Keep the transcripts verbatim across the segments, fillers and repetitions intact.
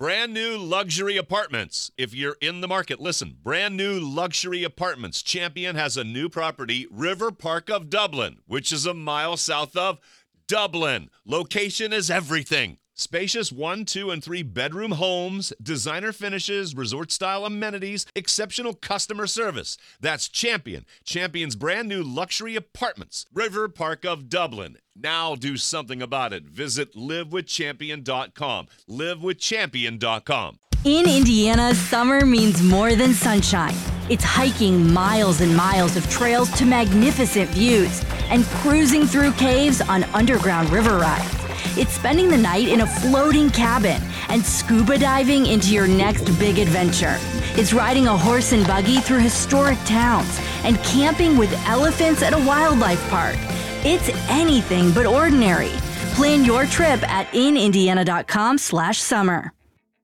Brand new luxury apartments. If you're in the market, listen. Brand new luxury apartments. Champion has a new property, River Park of Dublin, which is a mile south of Dublin. Location is everything. Spacious one, two, and three bedroom homes, designer finishes, resort-style amenities, exceptional customer service. That's Champion. Champion's brand new luxury apartments. River Park of Dublin. Now do something about it. Visit live with champion dot com. live with champion dot com. In Indiana, summer means more than sunshine. It's hiking miles and miles of trails to magnificent views and cruising through caves on underground river rides. It's spending the night in a floating cabin and scuba diving into your next big adventure. It's riding a horse and buggy through historic towns and camping with elephants at a wildlife park. It's anything but ordinary. Plan your trip at in indiana dot com slash summer.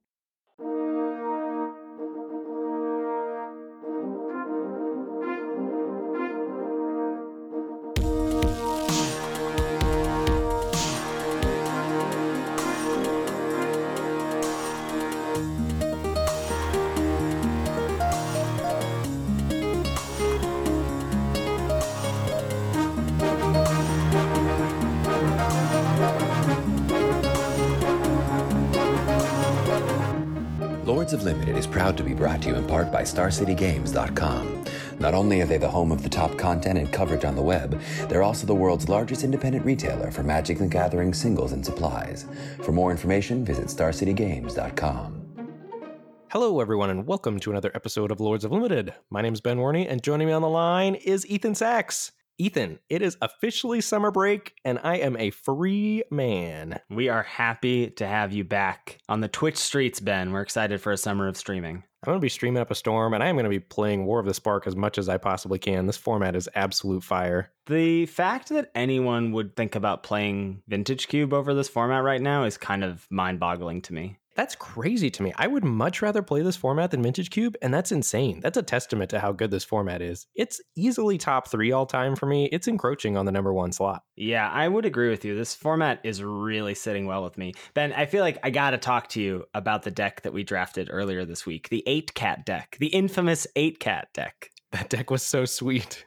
Lords of Limited is proud to be brought to you in part by Star City Games dot com. Not only are they the home of the top content and coverage on the web, they're also the world's largest independent retailer for Magic the Gathering singles and supplies. For more information, visit Star City Games dot com. Hello, everyone, and welcome to another episode of Lords of Limited. My name is Ben Warney, and joining me on the line is Ethan Sachs. Ethan, it is officially summer break, and I am a free man. We are happy to have you back on the Twitch streets, Ben. We're excited for a summer of streaming. I'm going to be streaming up a storm, and I am going to be playing War of the Spark as much as I possibly can. This format is absolute fire. The fact that anyone would think about playing Vintage Cube over this format right now is kind of mind-boggling to me. That's crazy to me. I would much rather play this format than Vintage Cube, and that's insane. That's a testament to how good this format is. It's easily top three all time for me. It's encroaching on the number one slot. Yeah, I would agree with you. This format is really sitting well with me. Ben, I feel like I got to talk to you about the deck that we drafted earlier this week, the eight cat deck, the infamous eight cat deck. That deck was so sweet.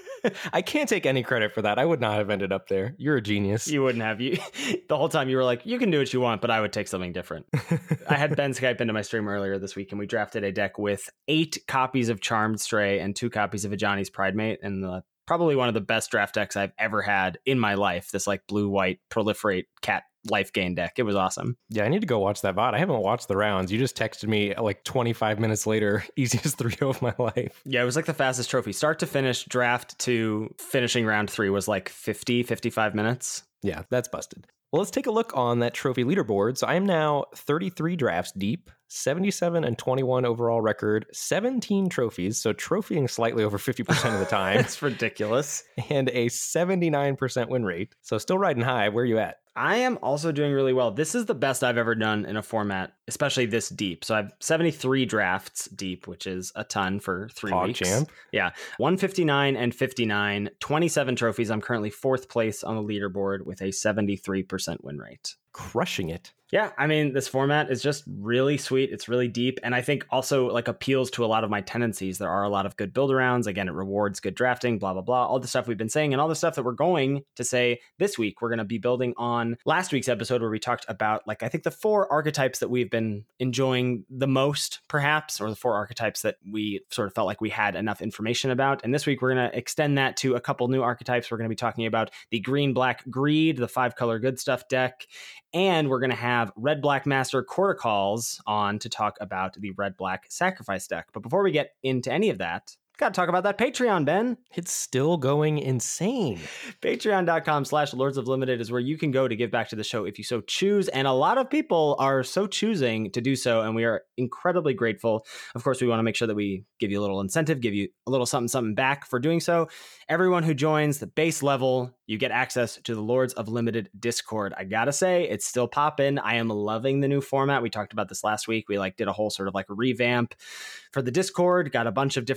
I can't take any credit for that. I would not have ended up there. You're a genius. You wouldn't have. You the whole time you were like, you can do what you want, but I would take something different. I had Ben Skype into my stream earlier this week, and we drafted a deck with eight copies of Charmed Stray and two copies of Ajani's Pridemate, and the, probably one of the best draft decks I've ever had in my life. This like blue-white proliferate cat life gain deck. It was awesome. Yeah, I need to go watch that V O D. I haven't watched the rounds. You just texted me like twenty-five minutes later. Easiest three oh of my life. Yeah, it was like the fastest trophy. Start to finish, draft to finishing round three was like fifty, fifty-five minutes. Yeah, that's busted. Well, let's take a look on that trophy leaderboard. So I am now thirty-three drafts deep, seventy-seven and twenty-one overall record, seventeen trophies, so trophying slightly over fifty percent of the time. That's ridiculous. And a seventy-nine percent win rate. So still riding high. Where are you at? I am also doing really well. This is the best I've ever done in a format, especially this deep. So I have seventy-three drafts deep, which is a ton for three Hog weeks. champ. Yeah. one fifty-nine and fifty-nine, twenty-seven trophies. I'm currently fourth place on the leaderboard with a seventy-three percent win rate. Crushing it. Yeah, I mean, this format is just really sweet. It's really deep. And I think also like appeals to a lot of my tendencies. There are a lot of good build arounds. Again, it rewards good drafting, blah, blah, blah. All the stuff we've been saying and all the stuff that we're going to say this week. We're going to be building on last week's episode where we talked about like, I think the four archetypes that we've been enjoying the most, perhaps, or the four archetypes that we sort of felt like we had enough information about. And this week, we're going to extend that to a couple new archetypes. We're going to be talking about the green, black, greed, the five color good stuff deck. And we're going to have Red Black Master Corticals on to talk about the Red Black Sacrifice deck. But before we get into any of that, got to talk about that Patreon, Ben. It's still going insane. Patreon.com slash Lords of Limited is where you can go to give back to the show if you so choose. And a lot of people are so choosing to do so. And we are incredibly grateful. Of course, we want to make sure that we give you a little incentive, give you a little something, something back for doing so. Everyone who joins the base level, you get access to the Lords of Limited Discord. I gotta say, it's still popping. I am loving the new format. We talked about this last week. We like did a whole sort of like revamp for the Discord, got a bunch of different categories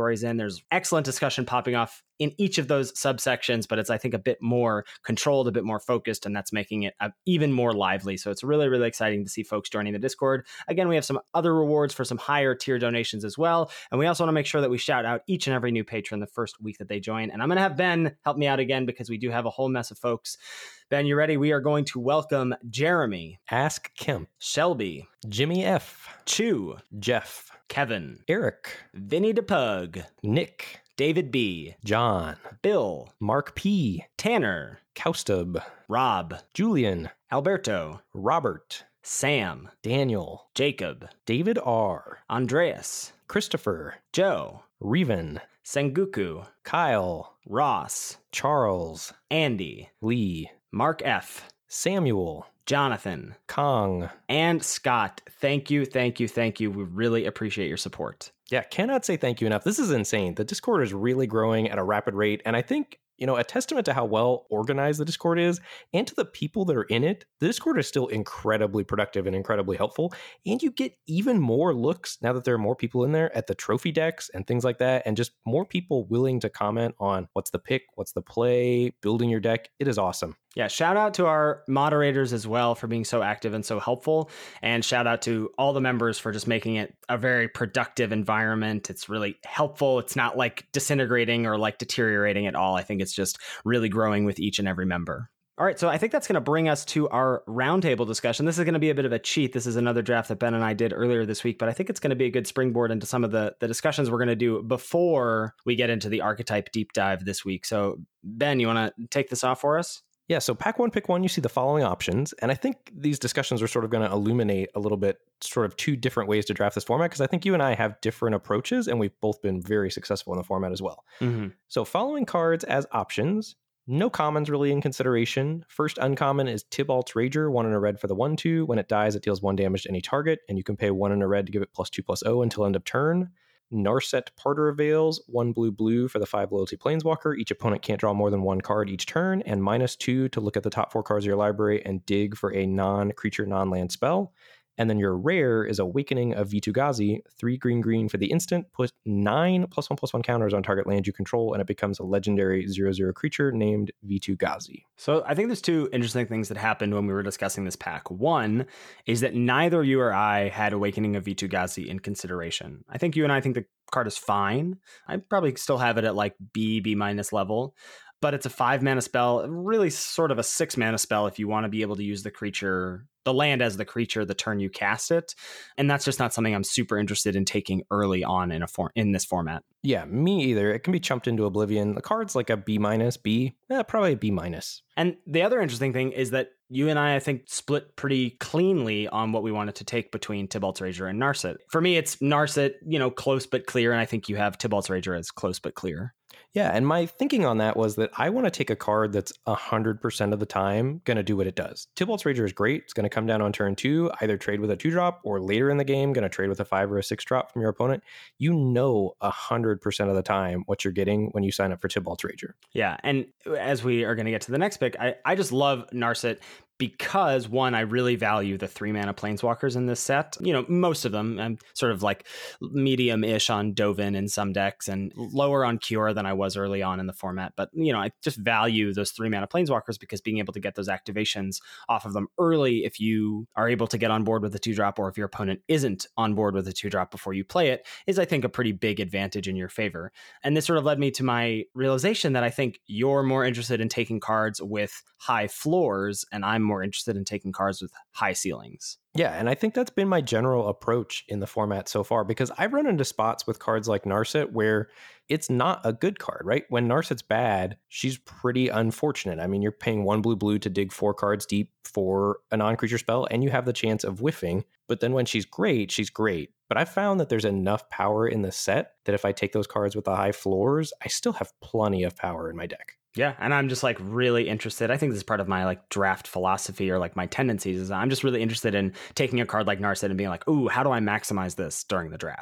categories in. There's excellent discussion popping off in each of those subsections, but it's, I think, a bit more controlled, a bit more focused, and that's making it uh, even more lively. So it's really, really exciting to see folks joining the Discord. Again, we have some other rewards for some higher tier donations as well. And we also want to make sure that we shout out each and every new patron the first week that they join. And I'm going to have Ben help me out again because we do have a whole mess of folks. Ben, you ready? We are going to welcome Jeremy, Ask Kemp, Shelby, Jimmy F, Chew, Jeff, Kevin, Eric, Vinny DePug, Nick, David B, John, Bill, Mark P, Tanner, Kaustub, Rob, Julian, Alberto, Robert, Sam, Daniel, Jacob, David R, Andreas, Christopher, Joe, Reven, Sengoku, Kyle, Ross, Charles, Andy, Lee, Mark F, Samuel, Jonathan, Kong, and Scott. Thank you, thank you, thank you. We really appreciate your support. Yeah, cannot say thank you enough. This is insane. The Discord is really growing at a rapid rate, and I think, you know, a testament to how well organized the Discord is and to the people that are in it, the Discord is still incredibly productive and incredibly helpful. And you get even more looks now that there are more people in there at the trophy decks and things like that, and just more people willing to comment on what's the pick, what's the play, building your deck. It is awesome. Yeah, shout out to our moderators as well for being so active and so helpful. And shout out to all the members for just making it a very productive environment. It's really helpful. It's not like disintegrating or like deteriorating at all. I think it's just really growing with each and every member. All right, so I think that's going to bring us to our roundtable discussion. This is going to be a bit of a cheat. This is another draft that Ben and I did earlier this week, but I think it's going to be a good springboard into some of the, the discussions we're going to do before we get into the archetype deep dive this week. So Ben, you want to take this off for us? Yeah, so pack one, pick one, you see the following options. And I think these discussions are sort of going to illuminate a little bit sort of two different ways to draft this format, because I think you and I have different approaches, and we've both been very successful in the format as well. Mm-hmm. So following cards as options, no commons really in consideration. First uncommon is Tybalt's Rager, one in a red for the one two. When it dies, it deals one damage to any target, and you can pay one in a red to give it plus two plus oh until end of turn. Narset Parter of Veils, one blue blue for the five loyalty planeswalker. Each opponent can't draw more than one card each turn, and minus two to look at the top four cards of your library and dig for a non-creature, non-land spell. And then your rare is Awakening of Vitu-Ghazi, three green green for the instant, put nine plus one plus one counters on target land you control, and it becomes a legendary zero zero creature named Vitu-Ghazi. So I think there's two interesting things that happened when we were discussing this pack. One is that neither you or I had Awakening of Vitu-Ghazi in consideration. I think you and I think the card is fine. I probably still have it at like B, B minus level. But it's a five mana spell, really sort of a six mana spell if you want to be able to use the creature, the land as the creature, the turn you cast it. And that's just not something I'm super interested in taking early on in a form in this format. Yeah, me either. It can be chumped into oblivion. The card's like a B minus, B, eh, probably a B minus. And the other interesting thing is that you and I, I think, split pretty cleanly on what we wanted to take between Tybalt's Rager and Narset. For me, it's Narset, you know, close but clear, and I think you have Tybalt's Rager as close but clear. Yeah, and my thinking on that was that I want to take a card that's one hundred percent of the time going to do what it does. Tybalt's Rager is great. It's going to come down on turn two, either trade with a two-drop, or later in the game, going to trade with a five or a six-drop from your opponent. You know one hundred percent of the time what you're getting when you sign up for Tybalt's Rager. Yeah, and as we are going to get to the next pick, I, I just love Narset because, one, I really value the three mana planeswalkers in this set. You know, most of them. I'm sort of like medium-ish on Dovin in some decks and lower on Cure than I was early on in the format. But, you know, I just value those three mana planeswalkers because being able to get those activations off of them early, if you are able to get on board with the two-drop, or if your opponent isn't on board with the two-drop before you play it, is, I think, a pretty big advantage in your favor. And this sort of led me to my realization that I think you're more interested in taking cards with high floors, and I'm more interested in taking cards with high ceilings. Yeah, and I think that's been my general approach in the format so far, because I've run into spots with cards like Narset where it's not a good card, right? When Narset's bad, she's pretty unfortunate. I mean, you're paying one blue blue to dig four cards deep for a non-creature spell, and you have the chance of whiffing. But then when she's great, she's great. But I found that there's enough power in the set that if I take those cards with the high floors, I still have plenty of power in my deck. Yeah, and I'm just like really interested. I think this is part of my like draft philosophy, or like my tendencies, is I'm just really interested in taking a card like Narset and being like, ooh, how do I maximize this during the draft?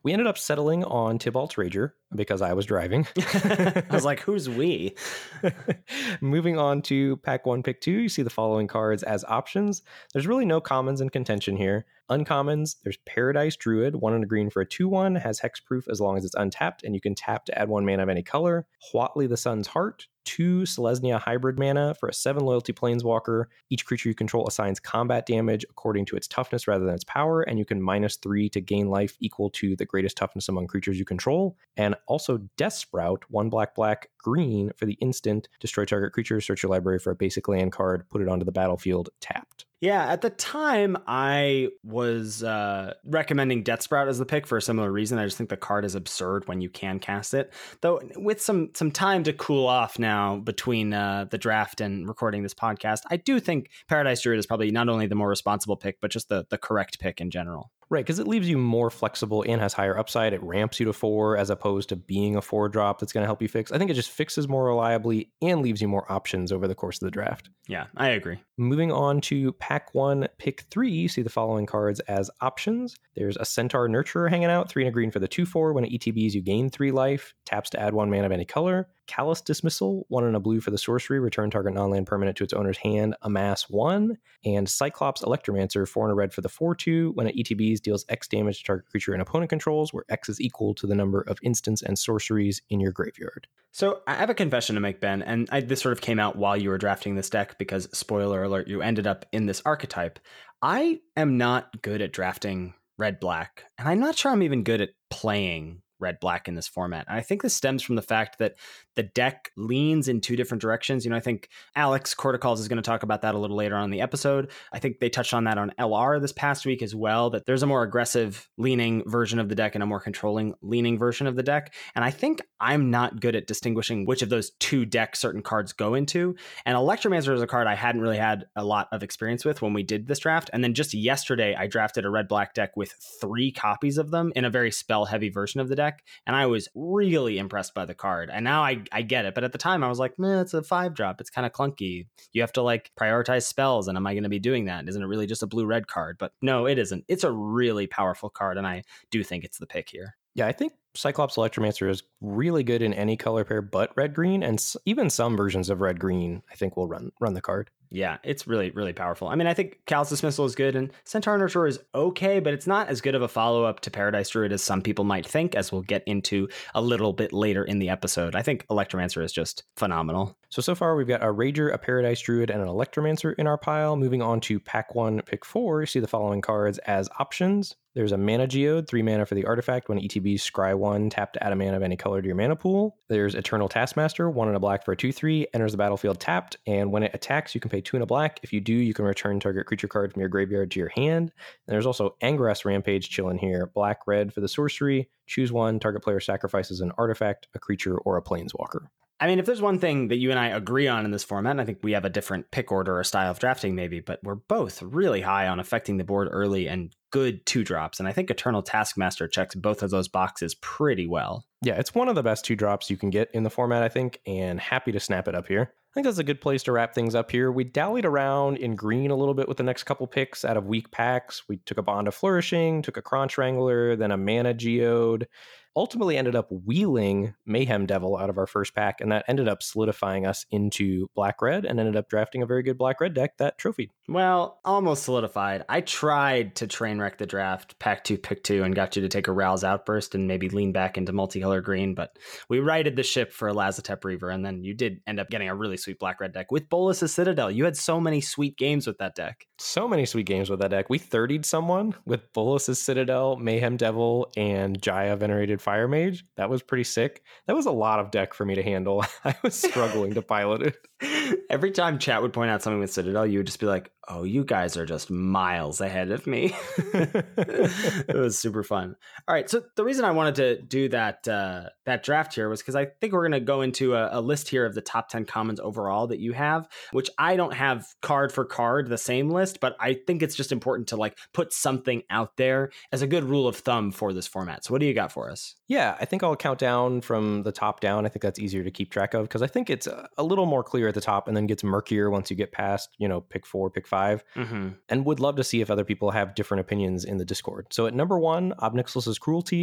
We ended up settling on Tybalt's Rager because I was driving. I was like, who's we? Moving on to pack one, pick two, you see the following cards as options. There's really no commons in contention here. Uncommons, there's Paradise Druid, one and a green for a two one, has hexproof as long as it's untapped, and you can tap to add one mana of any color. Huatli the Sun's Heart, two Selesnya hybrid mana for a seven loyalty planeswalker. Each creature you control assigns combat damage according to its toughness rather than its power, and you can minus three to gain life equal to the greatest toughness among creatures you control. And also Death Sprout, one black black green for the instant, destroy target creature, search your library for a basic land card, put it onto the battlefield tapped. Yeah, at the time, I was uh, recommending Death Sprout as the pick for a similar reason. I just think the card is absurd when you can cast it. Though with some some time to cool off now between uh, the draft and recording this podcast, I do think Paradise Druid is probably not only the more responsible pick, but just the, the correct pick in general. Right, because it leaves you more flexible and has higher upside. It ramps you to four as opposed to being a four drop that's going to help you fix. I think it just fixes more reliably and leaves you more options over the course of the draft. Yeah, I agree. Moving on to pack one, pick three, you see the following cards as options. There's a Centaur Nurturer hanging out, three and a green for the two four. When it E T Bs, you gain three life, taps to add one mana of any color. Callous Dismissal, one and a blue for the sorcery, return target non-land permanent to its owner's hand, amass one. And Cyclops Electromancer, four and a red for the four two. When it E T Bs, deals X damage to target creature and opponent controls, where X is equal to the number of instants and sorceries in your graveyard. So I have a confession to make, Ben, and I, this sort of came out while you were drafting this deck because, spoiler alert, you ended up in this archetype. I am not good at drafting red-black, and I'm not sure I'm even good at playing red-black in this format. And I think this stems from the fact that the deck leans in two different directions. You know, I think Alex Corticals is going to talk about that a little later on in the episode. I think they touched on that on L R this past week as well, that there's a more aggressive leaning version of the deck and a more controlling leaning version of the deck. And I think I'm not good at distinguishing which of those two decks certain cards go into. And Electromancer is a card I hadn't really had a lot of experience with when we did this draft. And then just yesterday, I drafted a red-black deck with three copies of them in a very spell-heavy version of the deck. And I was really impressed by the card. And now I, I get it. But at the time I was like, man, it's a five drop. It's kind of clunky. You have to like prioritize spells. And am I going to be doing that? Isn't it really just a blue red card? But no, it isn't. It's a really powerful card. And I do think it's the pick here. Yeah, I think Cyclops Electromancer is really good in any color pair but red-green, and s- even some versions of red-green I think will run run the card. Yeah, it's really, really powerful. I mean, I think Callous Dismissal is good, and Centaur Nurturer is okay, but it's not as good of a follow-up to Paradise Druid as some people might think, as we'll get into a little bit later in the episode. I think Electromancer is just phenomenal. So, so far we've got a Rager, a Paradise Druid, and an Electromancer in our pile. Moving on to pack one, pick four, you see the following cards as options. There's a Mana Geode, three mana for the artifact. When E T Bs, scry one, tap to add a mana of any color to your mana pool. There's Eternal Taskmaster, one and a black for a two three, enters the battlefield tapped, and when it attacks, you can pay two and a black. If you do, you can return target creature card from your graveyard to your hand. And there's also Angrass Rampage chilling here, black, red for the sorcery. Choose one, target player sacrifices an artifact, a creature, or a planeswalker. I mean, if there's one thing that you and I agree on in this format, and I think we have a different pick order or style of drafting maybe, but we're both really high on affecting the board early and good two drops. And I think Eternal Taskmaster checks both of those boxes pretty well. Yeah, it's one of the best two drops you can get in the format, I think, and happy to snap it up here. I think that's a good place to wrap things up here. We dallied around in green a little bit with the next couple picks out of weak packs. We took a Bond of Flourishing, took a Crunch Wrangler, then a Mana Geode. Ultimately ended up wheeling Mayhem Devil out of our first pack, and that ended up solidifying us into black-red and ended up drafting a very good black-red deck that trophied. Well, almost solidified. I tried to train wreck the draft, pack two, pick two, and got you to take a Ral's Outburst and maybe lean back into multicolor green, but we righted the ship for Lazotep Reaver, and then you did end up getting a really sweet black-red deck with Bolas's Citadel. You had so many sweet games with that deck. So many sweet games with that deck. We thirtied someone with Bolas's Citadel, Mayhem Devil, and Jaya Venerated Fire Mage. That was pretty sick. That was a lot of deck for me to handle. I was struggling to pilot it. Every time chat would point out something with Citadel, you would just be like, oh, you guys are just miles ahead of me. It was super fun. All right. So the reason I wanted to do that uh, that draft here was because I think we're going to go into a, a list here of the top ten commons overall that you have, which I don't have card for card, the same list, but I think it's just important to like put something out there as a good rule of thumb for this format. So what do you got for us? Yeah, I think I'll count down from the top down. I think that's easier to keep track of because I think it's a, a little more clear at the top and then gets murkier once you get past, you know, pick four, pick five. Mm-hmm. And would love to see if other people have different opinions in the Discord. So at number one, Obnixilus's Cruelty.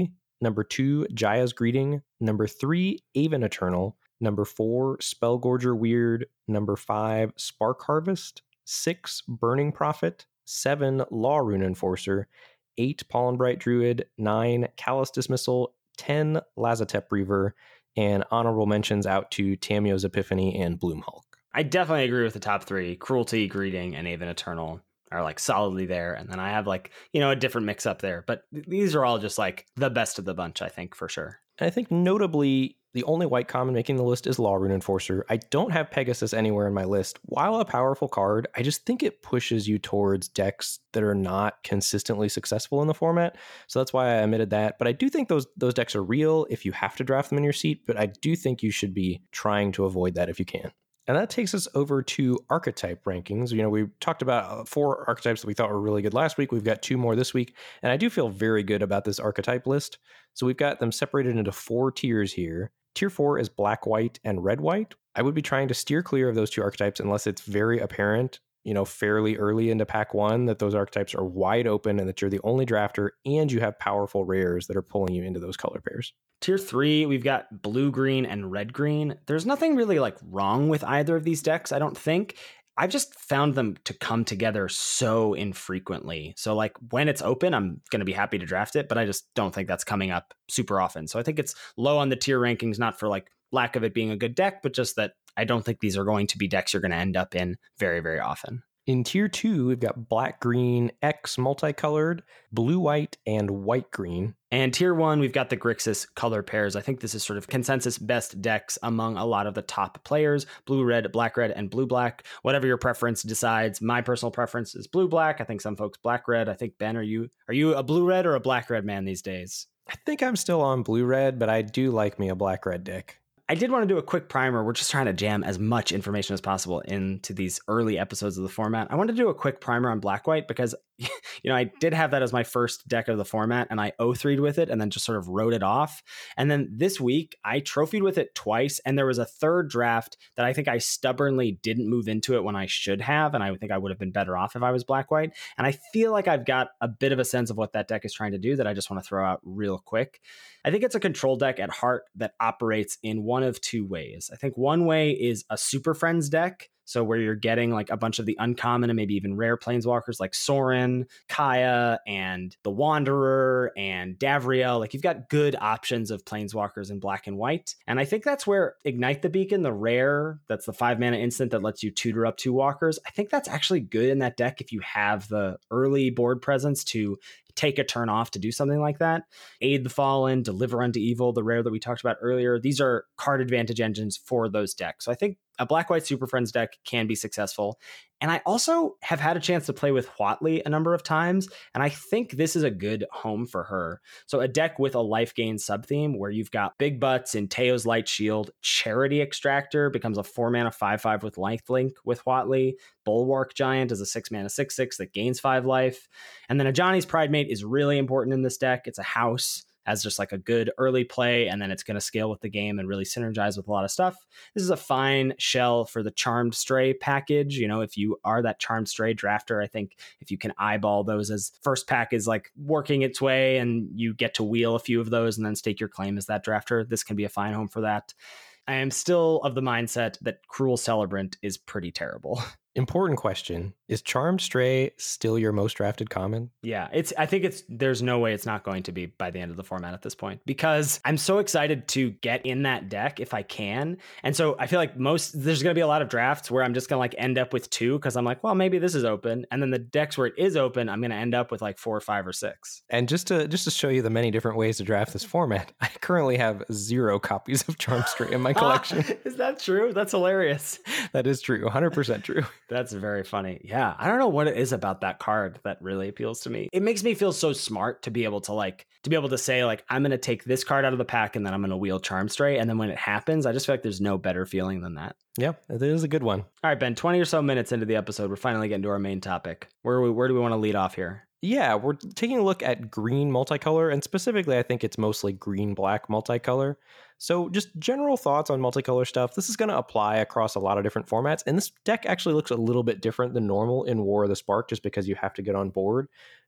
Number two, Jaya's Greeting. Number three, Aven Eternal. Number four, Spellgorger Weird. Number five, Spark Harvest. Six, Burning Prophet. Seven, Law Rune Enforcer. Eight, Pollenbright Druid. Nine, Callous Dismissal. Ten, Lazotep Reaver. And honorable mentions out to Tamiyo's Epiphany and Bloomhulk. I definitely agree with the top three. Cruelty, Greeting, and Aven Eternal are like solidly there. And then I have like, you know, a different mix up there. But th- these are all just like the best of the bunch, I think, for sure. And I think notably, the only white common making the list is Law Rune Enforcer. I don't have Pegasus anywhere in my list. While a powerful card, I just think it pushes you towards decks that are not consistently successful in the format. So that's why I omitted that. But I do think those those decks are real if you have to draft them in your seat. But I do think you should be trying to avoid that if you can. And that takes us over to archetype rankings. You know, we talked about four archetypes that we thought were really good last week. We've got two more this week. And I do feel very good about this archetype list. So we've got them separated into four tiers here. Tier four is black, white, and red, white. I would be trying to steer clear of those two archetypes unless it's very apparent, you know, fairly early into pack one that those archetypes are wide open and that you're the only drafter and you have powerful rares that are pulling you into those color pairs. Tier three, we've got blue, green, and red, green. There's nothing really like wrong with either of these decks, I don't think. I've just found them to come together so infrequently. So like when it's open, I'm going to be happy to draft it, but I just don't think that's coming up super often. So I think it's low on the tier rankings, not for like lack of it being a good deck, but just that I don't think these are going to be decks you're going to end up in very, very often. In tier two, we've got black, green, X multicolored, blue, white, and white, green. And tier one, we've got the Grixis color pairs. I think this is sort of consensus best decks among a lot of the top players. Blue, red, black, red, and blue, black. Whatever your preference decides. My personal preference is blue, black. I think some folks black, red. I think, Ben, are you are you a blue, red or a black, red man these days? I think I'm still on blue, red, but I do like me a black, red deck. I did want to do a quick primer. We're just trying to jam as much information as possible into these early episodes of the format. I wanted to do a quick primer on black white because, you know, I did have that as my first deck of the format and I oh three'd with it and then just sort of wrote it off. And then this week I trophied with it twice and there was a third draft that I think I stubbornly didn't move into it when I should have. And I think I would have been better off if I was black white. And I feel like I've got a bit of a sense of what that deck is trying to do that I just want to throw out real quick. I think it's a control deck at heart that operates in one of two ways. I think one way is a Super Friends deck. So where you're getting like a bunch of the uncommon and maybe even rare planeswalkers like Sorin, Kaya, and the Wanderer and Davriel. Like you've got good options of planeswalkers in black and white. And I think that's where Ignite the Beacon, the rare, that's the five mana instant that lets you tutor up two walkers. I think that's actually good in that deck if you have the early board presence to take a turn off to do something like that. Aid the Fallen, Deliver Unto Evil, the rare that we talked about earlier. These are card advantage engines for those decks. So I think a black-white Super Friends deck can be successful. And I also have had a chance to play with Huatli a number of times, and I think this is a good home for her. So a deck with a life gain sub-theme where you've got Big Butts in Teo's Light Shield, Charity Extractor becomes a four mana five five with lifelink with Huatli, Bulwark Giant is a six mana six six that gains five life, and then Ajani's Pridemate is really important in this deck. It's a house as just like a good early play, and then it's going to scale with the game and really synergize with a lot of stuff. This is a fine shell for the Charmed Stray package. You know, if you are that Charmed Stray drafter, I think if you can eyeball those as first pack is like working its way and you get to wheel a few of those and then stake your claim as that drafter, this can be a fine home for that. I am still of the mindset that Cruel Celebrant is pretty terrible. Important question. Is Charmed Stray still your most drafted common? Yeah, it's. I think it's. There's no way it's not going to be by the end of the format at this point because I'm so excited to get in that deck if I can. And so I feel like most there's going to be a lot of drafts where I'm just going to like end up with two because I'm like, well, maybe this is open. And then the decks where it is open, I'm going to end up with like four or five or six. And just to just to show you the many different ways to draft this format, I currently have zero copies of Charmed Stray in my collection. Is that true? That's hilarious. That is true. one hundred percent true. That's very funny. Yeah. I don't know what it is about that card that really appeals to me. It makes me feel so smart to be able to like, to be able to say like, I'm going to take this card out of the pack and then I'm going to wheel Charmed Stray. And then when it happens, I just feel like there's no better feeling than that. Yeah, it is a good one. All right, Ben, twenty or so minutes into the episode, we're finally getting to our main topic. Where, are we, where do we want to lead off here? Yeah, we're taking a look at green multicolor, and specifically, I think it's mostly green-black multicolor. So just general thoughts on multicolor stuff. This is going to apply across a lot of different formats, and this deck actually looks a little bit different than normal in War of the Spark, just because you have to get on board.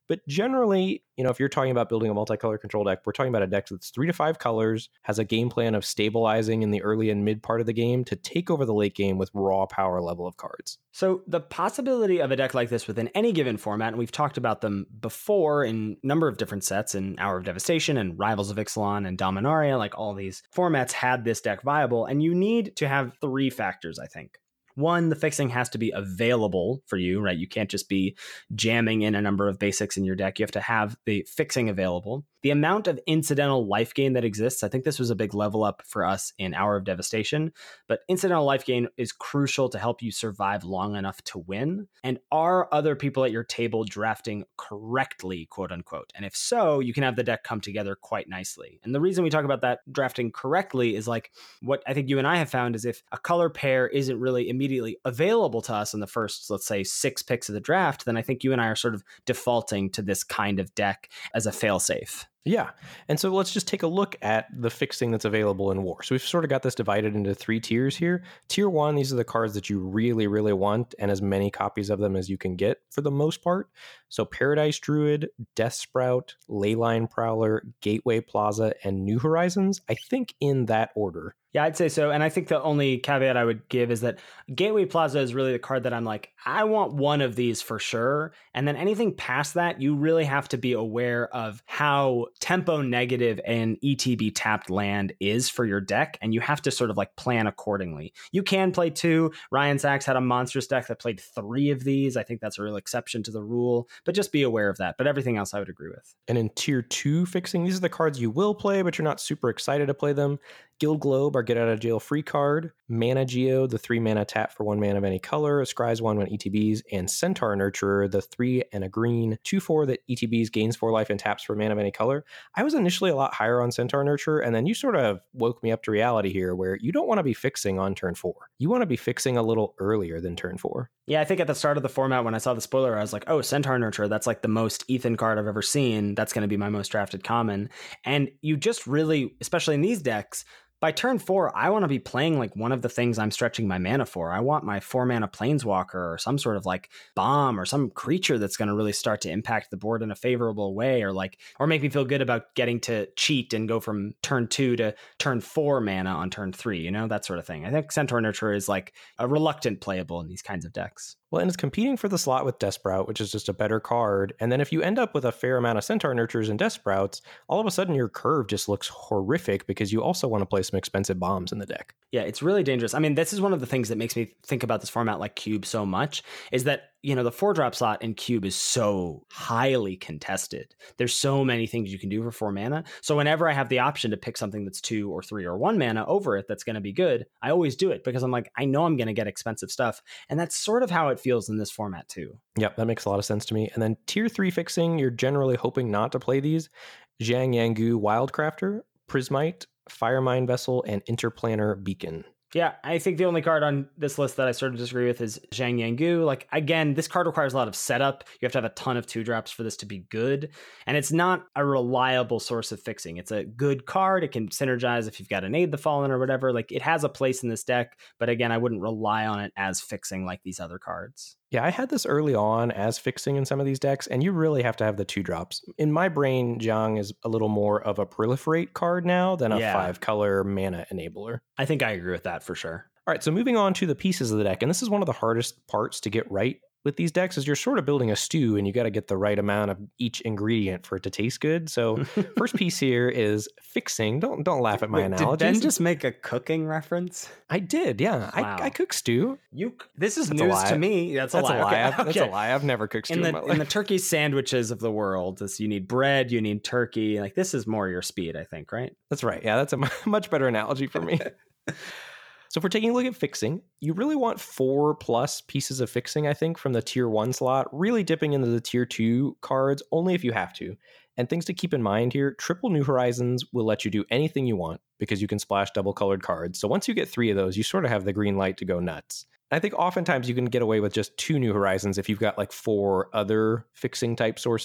But generally, you know, if you're talking about building a multicolor control deck, we're talking about a deck that's three to five colors, has a game plan of stabilizing in the early and mid part of the game to take over the late game with raw power level of cards. So the possibility of a deck like this within any given format, and we've talked about them before in a number of different sets, in Hour of Devastation and Rivals of Ixalan and Dominaria, like all these formats had this deck viable, and you need to have three factors, I think. One, the fixing has to be available for you, right? You can't just be jamming in a number of basics in your deck. You have to have the fixing available. The amount of incidental life gain that exists, I think this was a big level up for us in Hour of Devastation, but incidental life gain is crucial to help you survive long enough to win. And are other people at your table drafting correctly, quote unquote? And if so, you can have the deck come together quite nicely. And the reason we talk about that drafting correctly is like what I think you and I have found is if a color pair isn't really immediately available to us in the first, let's say, six picks of the draft, then I think you and I are sort of defaulting to this kind of deck as a failsafe. Yeah. And so let's just take a look at the fixing that's available in War. So we've sort of got this divided into three tiers here. Tier one, these are the cards that you really, really want, and as many copies of them as you can get for the most part. So Paradise Druid, Death Sprout, Leyline Prowler, Gateway Plaza, and New Horizons, I think in that order. Yeah, I'd say so. And I think the only caveat I would give is that Gateway Plaza is really the card that I'm like, I want one of these for sure. And then anything past that, you really have to be aware of how tempo negative an E T B tapped land is for your deck. And you have to sort of like plan accordingly. You can play two. Ryan Sachs had a monstrous deck that played three of these. I think that's a real exception to the rule, but just be aware of that. But everything else I would agree with. And in tier two fixing, these are the cards you will play, but you're not super excited to play them. Guild Globe, our get out of jail free card. Mana Geo, the three mana tap for one mana of any color, scries one when E T Bs, and Centaur Nurturer, the three and a green, two four that E T Bs gains four life and taps for mana of any color. I was initially a lot higher on Centaur Nurturer, and then you sort of woke me up to reality here where you don't want to be fixing on turn four. You want to be fixing a little earlier than turn four. Yeah, I think at the start of the format, when I saw the spoiler, I was like, oh, Centaur Nurturer, that's like the most Ethan card I've ever seen. That's going to be my most drafted common. And you just really, especially in these decks, by turn four, I want to be playing like one of the things I'm stretching my mana for. I want my four mana Planeswalker or some sort of like bomb or some creature that's going to really start to impact the board in a favorable way, or like, or make me feel good about getting to cheat and go from turn two to turn four mana on turn three, you know, that sort of thing. I think Centaur Nurturer is like a reluctant playable in these kinds of decks. Well, and it's competing for the slot with Death Sprout, which is just a better card. And then if you end up with a fair amount of Centaur Nurturers and Death Sprouts, all of a sudden your curve just looks horrific because you also want to play some expensive bombs in the deck. Yeah, it's really dangerous. I mean, this is one of the things that makes me think about this format like Cube so much, is that, you know, the four drop slot in Cube is so highly contested. There's so many things you can do for four mana. So whenever I have the option to pick something that's two or three or one mana over it that's going to be good, I always do it because I'm like, I know I'm going to get expensive stuff. And that's sort of how it feels in this format too. Yep, that makes a lot of sense to me. And then tier three fixing, you're generally hoping not to play these. Zhang Yangu Wildcrafter, Prismite, Firemind Vessel, and Interplanar Beacon. Yeah, I think the only card on this list that I sort of disagree with is Zhang Yangu. Like, again, this card requires a lot of setup. You have to have a ton of two drops for this to be good. And it's not a reliable source of fixing. It's a good card. It can synergize if you've got an Aid the Fallen or whatever. Like, it has a place in this deck. But again, I wouldn't rely on it as fixing like these other cards. Yeah, I had this early on as fixing in some of these decks, and you really have to have the two drops. In my brain, Zhang is a little more of a proliferate card now than a Yeah. five color mana enabler. I think I agree with that for sure. All right, so moving on to the pieces of the deck, and this is one of the hardest parts to get right with these decks, is you're sort of building a stew and you got to get the right amount of each ingredient for it to taste good. So first piece here is fixing. Don't don't laugh at my Wait, analogies. Did Ben just make a cooking reference? I did, yeah. Wow. I, I cook stew. You. This is That's a news lie. to me. That's a That's lie. a lie. Okay, I've- That's okay. a lie. I've never cooked stew In in, the my in the life. turkey sandwiches of the world, this, you need bread, you need turkey. Like, this is more your speed, I think, right? That's right. Yeah, that's a much better analogy for me. So if we're taking a look at fixing, you really want four plus pieces of fixing, I think, from the tier one slot, really dipping into the tier two cards only if you have to. And things to keep in mind here, triple New Horizons will let you do anything you want because you can splash double colored cards. So once you get three of those, you sort of have the green light to go nuts. I think oftentimes you can get away with just two New Horizons if you've got like four other fixing type sources.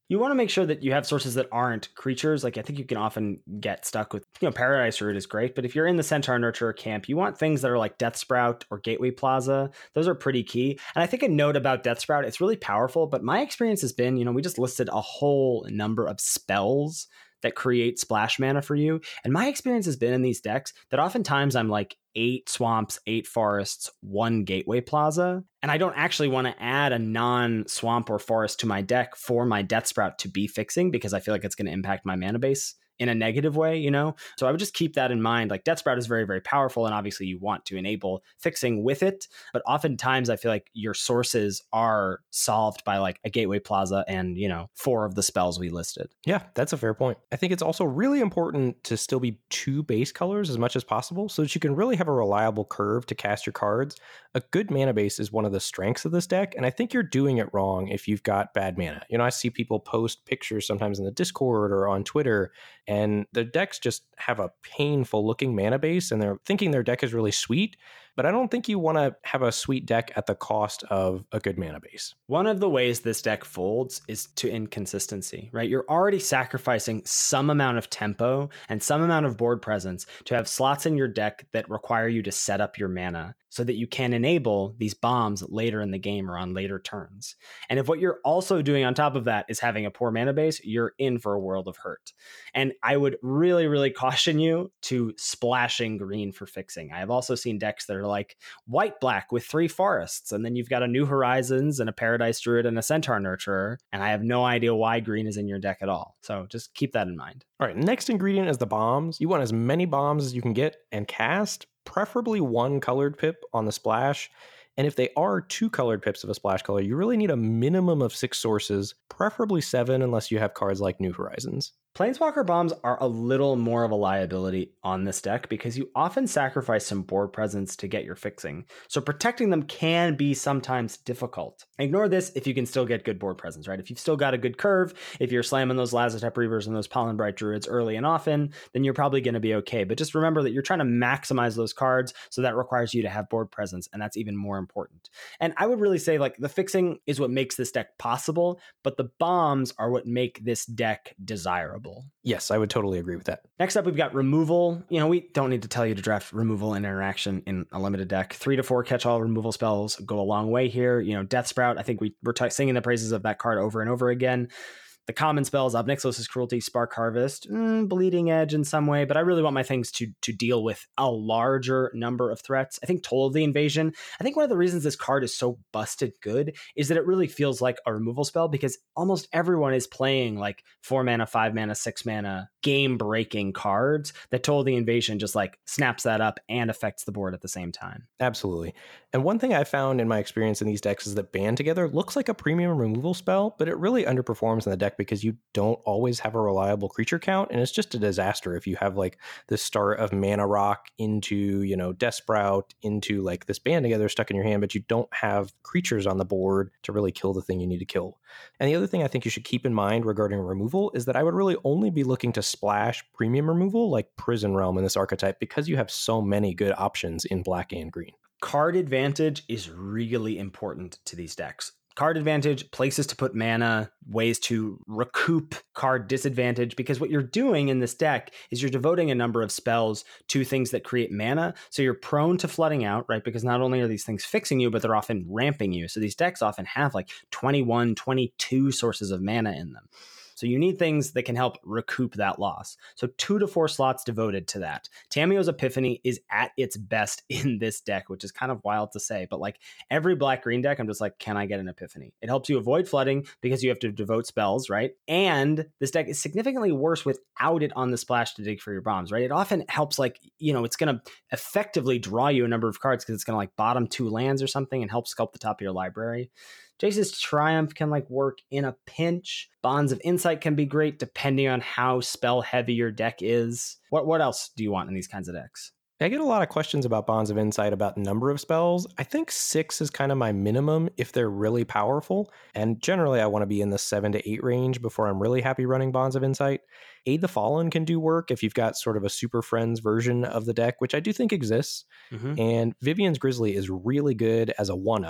You want to make sure that you have sources that aren't creatures. Like I think you can often get stuck with, you know, Paradise Root is great, but if you're in the Centaur Nurturer camp, you want things that are like Death Sprout or Gateway Plaza. Those are pretty key. And I think a note about Death Sprout, it's really powerful, but my experience has been, you know, we just listed a whole number of spells that create splash mana for you. And my experience has been in these decks that oftentimes I'm like eight swamps, eight forests, one Gateway Plaza. And I don't actually want to add a non-swamp or forest to my deck for my Death Sprout to be fixing because I feel like it's going to impact my mana base in a negative way, you know? So I would just keep that in mind. Like Death Sprout is very, very powerful. And obviously you want to enable fixing with it. But oftentimes I feel like your sources are solved by like a Gateway Plaza and, you know, four of the spells we listed. Yeah, that's a fair point. I think it's also really important to still be two base colors as much as possible so that you can really have a reliable curve to cast your cards. A good mana base is one of the strengths of this deck. And I think you're doing it wrong if you've got bad mana. You know, I see people post pictures sometimes in the Discord or on Twitter, and the decks just have a painful looking mana base and they're thinking their deck is really sweet. But I don't think you want to have a sweet deck at the cost of a good mana base. One of the ways this deck folds is to inconsistency, right? You're already sacrificing some amount of tempo and some amount of board presence to have slots in your deck that require you to set up your mana so that you can enable these bombs later in the game or on later turns. And if what you're also doing on top of that is having a poor mana base, you're in for a world of hurt. And I would really, really caution you to splashing green for fixing. I have also seen decks that are like white black with three forests, and then you've got a New Horizons and a Paradise Druid and a Centaur Nurturer, and I have no idea why green is in your deck at all. So just keep that in mind. All right, next ingredient is the bombs. You want as many bombs as you can get and cast, preferably one colored pip on the splash. And if they are two colored pips of a splash color, you really need a minimum of six sources, preferably seven unless you have cards like New Horizons. Planeswalker bombs are a little more of a liability on this deck because you often sacrifice some board presence to get your fixing. So protecting them can be sometimes difficult. Ignore this if you can still get good board presence, right? If you've still got a good curve, if you're slamming those Lazotep Reavers and those Pollen Bright Druids early and often, then you're probably going to be okay. But just remember that you're trying to maximize those cards, so that requires you to have board presence, and that's even more important. And I would really say like the fixing is what makes this deck possible, but the bombs are what make this deck desirable. Yes, I would totally agree with that. Next up, we've got removal. You know, we don't need to tell you to draft removal and interaction in a limited deck. Three to four catch-all removal spells go a long way here. You know, Death Sprout, I think we were t- singing the praises of that card over and over again. The common spells, Ob Nixilis' Cruelty, Spark Harvest, mm, Bleeding Edge in some way, but I really want my things to to deal with a larger number of threats. I think Toll of the Invasion, I think one of the reasons this card is so busted good is that it really feels like a removal spell because almost everyone is playing like four mana, five mana, six mana, game-breaking cards that Toll of the Invasion just like snaps that up and affects the board at the same time. Absolutely. And one thing I found in my experience in these decks is that Band Together looks like a premium removal spell, but it really underperforms in the deck because you don't always have a reliable creature count, and it's just a disaster if you have like the start of Mana Rock into, you know, Death Sprout into like this Band Together stuck in your hand, but you don't have creatures on the board to really kill the thing you need to kill. And the other thing I think you should keep in mind regarding removal is that I would really only be looking to splash premium removal like Prison Realm in this archetype because you have so many good options in black and green. Card advantage is really important to these decks. Card advantage, places to put mana, ways to recoup card disadvantage, because what you're doing in this deck is you're devoting a number of spells to things that create mana. So you're prone to flooding out, right? Because not only are these things fixing you, but they're often ramping you. So these decks often have like twenty-one, twenty-two sources of mana in them. So you need things that can help recoup that loss. So two to four slots devoted to that. Tamiyo's Epiphany is at its best in this deck, which is kind of wild to say, but like every black-green deck, I'm just like, can I get an Epiphany? It helps you avoid flooding because you have to devote spells, right? And this deck is significantly worse without it on the splash to dig for your bombs, right? It often helps like, you know, it's going to effectively draw you a number of cards because it's going to like bottom two lands or something and help sculpt the top of your library. Jace's Triumph can like work in a pinch. Bonds of Insight can be great depending on how spell heavy your deck is. What what else do you want in these kinds of decks? I get a lot of questions about Bonds of Insight about number of spells. I think six is kind of my minimum if they're really powerful. And generally I want to be in the seven to eight range before I'm really happy running Bonds of Insight. Aid the Fallen can do work if you've got sort of a Super Friends version of the deck, which I do think exists. Mm-hmm. And Vivian's Grizzly is really good as a one of.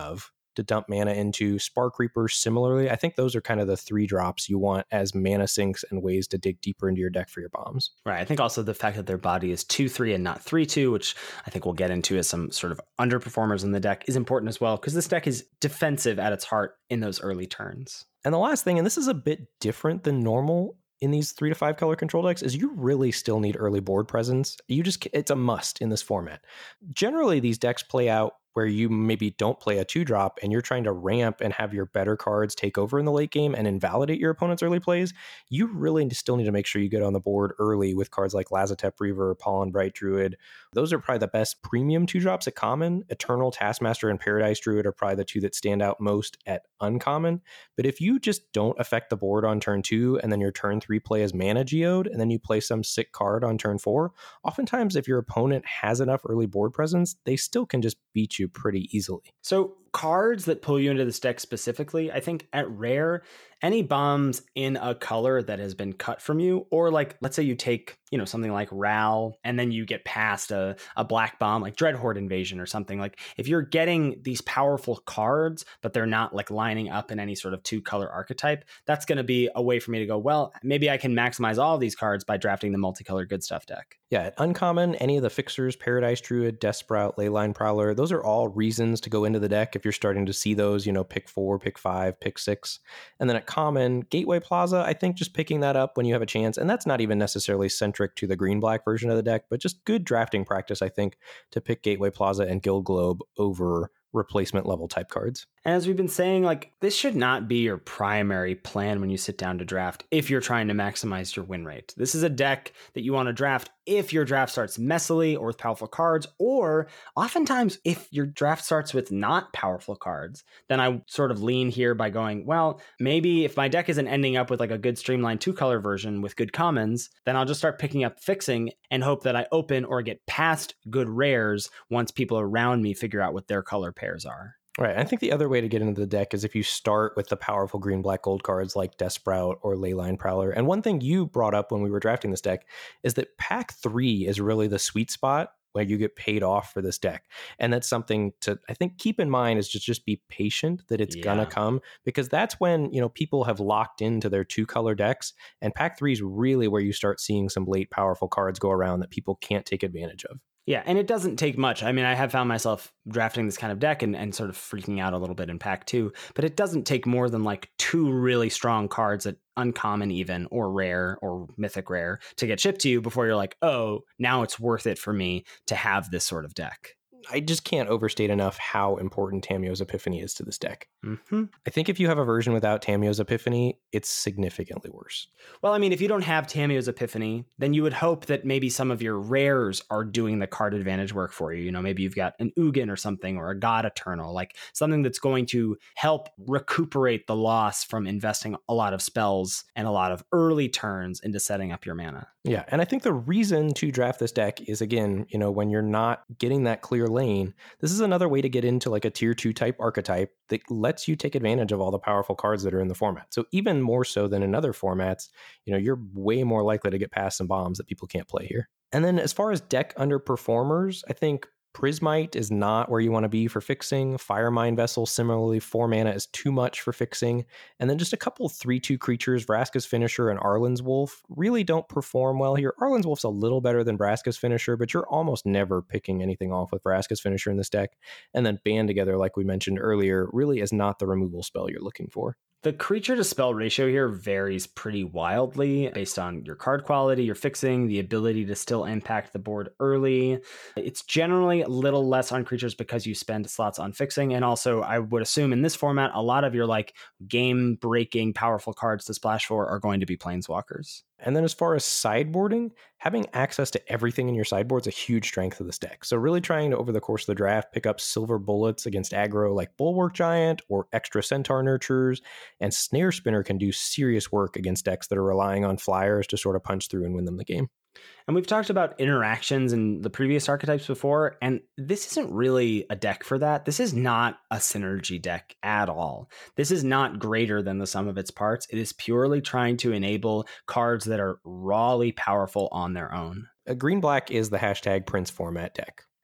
to dump mana into. Spark Reapers, similarly. I think those are kind of the three drops you want as mana sinks and ways to dig deeper into your deck for your bombs. Right. I think also the fact that their body is two three and not three two, which I think we'll get into as some sort of underperformers in the deck, is important as well, because this deck is defensive at its heart in those early turns. And the last thing, and this is a bit different than normal in these three to five color control decks, is you really still need early board presence. You just, it's a must in this format. Generally, these decks play out where you maybe don't play a two drop and you're trying to ramp and have your better cards take over in the late game and invalidate your opponent's early plays. You really still need to make sure you get on the board early with cards like Lazotep Reaver, Pollen Bright Druid. Those are probably the best premium two drops at common. Eternal Taskmaster and Paradise Druid are probably the two that stand out most at uncommon. But if you just don't affect the board on turn two and then your turn three play is mana geode and then you play some sick card on turn four, oftentimes if your opponent has enough early board presence, they still can just beat you pretty easily. So cards that pull you into this deck specifically, I think at rare, any bombs in a color that has been cut from you, or like, let's say you take, you know, something like Ral, and then you get past a, a black bomb like Dreadhorde Invasion or something. Like if you're getting these powerful cards, but they're not like lining up in any sort of two color archetype, that's going to be a way for me to go, well, maybe I can maximize all of these cards by drafting the multicolor good stuff deck. Yeah, at uncommon, any of the fixers, Paradise Druid, Death Sprout, Leyline Prowler, those are all reasons to go into the deck if you're starting to see those, you know, pick four, pick five, pick six. And then at common, Gateway Plaza, I think just picking that up when you have a chance, and that's not even necessarily centric to the green-black version of the deck, but just good drafting practice, I think, to pick Gateway Plaza and Guild Globe over replacement level type cards. And as we've been saying, like, this should not be your primary plan when you sit down to draft if you're trying to maximize your win rate. This is a deck that you want to draft if your draft starts messily or with powerful cards, or oftentimes if your draft starts with not powerful cards. Then I sort of lean here by going, well, maybe if my deck isn't ending up with like a good streamlined two color version with good commons, then I'll just start picking up fixing and hope that I open or get past good rares once people around me figure out what their color pairs are. Right. I think the other way to get into the deck is if you start with the powerful green, black, gold cards like Death Sprout or Leyline Prowler. And one thing you brought up when we were drafting this deck is that pack three is really the sweet spot where you get paid off for this deck. And that's something to, I think, keep in mind, is just, just be patient that it's yeah. gonna come, because that's when, you know, people have locked into their two color decks, and pack three is really where you start seeing some late powerful cards go around that people can't take advantage of. Yeah, and it doesn't take much. I mean, I have found myself drafting this kind of deck and, and sort of freaking out a little bit in pack two, but it doesn't take more than like two really strong cards at uncommon even, or rare, or mythic rare to get shipped to you before you're like, oh, now it's worth it for me to have this sort of deck. I just can't overstate enough how important Tamiyo's Epiphany is to this deck. Mm-hmm. I think if you have a version without Tamiyo's Epiphany, it's significantly worse. Well, I mean, if you don't have Tamiyo's Epiphany, then you would hope that maybe some of your rares are doing the card advantage work for you. You know, maybe you've got an Ugin or something, or a God Eternal, like something that's going to help recuperate the loss from investing a lot of spells and a lot of early turns into setting up your mana. Yeah, and I think the reason to draft this deck is, again, you know, when you're not getting that clear lane, this is another way to get into like a tier two type archetype that lets you take advantage of all the powerful cards that are in the format. So even more so than in other formats, you know, you're way more likely to get past some bombs that people can't play here. And then as far as deck underperformers, I think Prismite is not where you want to be for fixing. Firemind Vessel, similarly, four mana is too much for fixing. And then just a couple three two creatures, Vraska's Finisher and Arlen's Wolf, really don't perform well here. Arlen's Wolf's a little better than Vraska's Finisher, but you're almost never picking anything off with Vraska's Finisher in this deck. And then Band Together, like we mentioned earlier, really is not the removal spell you're looking for. The creature to spell ratio here varies pretty wildly based on your card quality, your fixing, the ability to still impact the board early. It's generally a little less on creatures because you spend slots on fixing. And also, I would assume in this format, a lot of your like game breaking powerful cards to splash for are going to be planeswalkers. And then as far as sideboarding, having access to everything in your sideboard is a huge strength of this deck. So really trying to, over the course of the draft, pick up silver bullets against aggro like Bulwark Giant or extra Centaur Nurturers, and Snare Spinner can do serious work against decks that are relying on flyers to sort of punch through and win them the game. And we've talked about interactions in the previous archetypes before, and this isn't really a deck for that. This is not a synergy deck at all. This is not greater than the sum of its parts. It is purely trying to enable cards that are rawly powerful on their own. A green-black is the hashtag Prince format deck.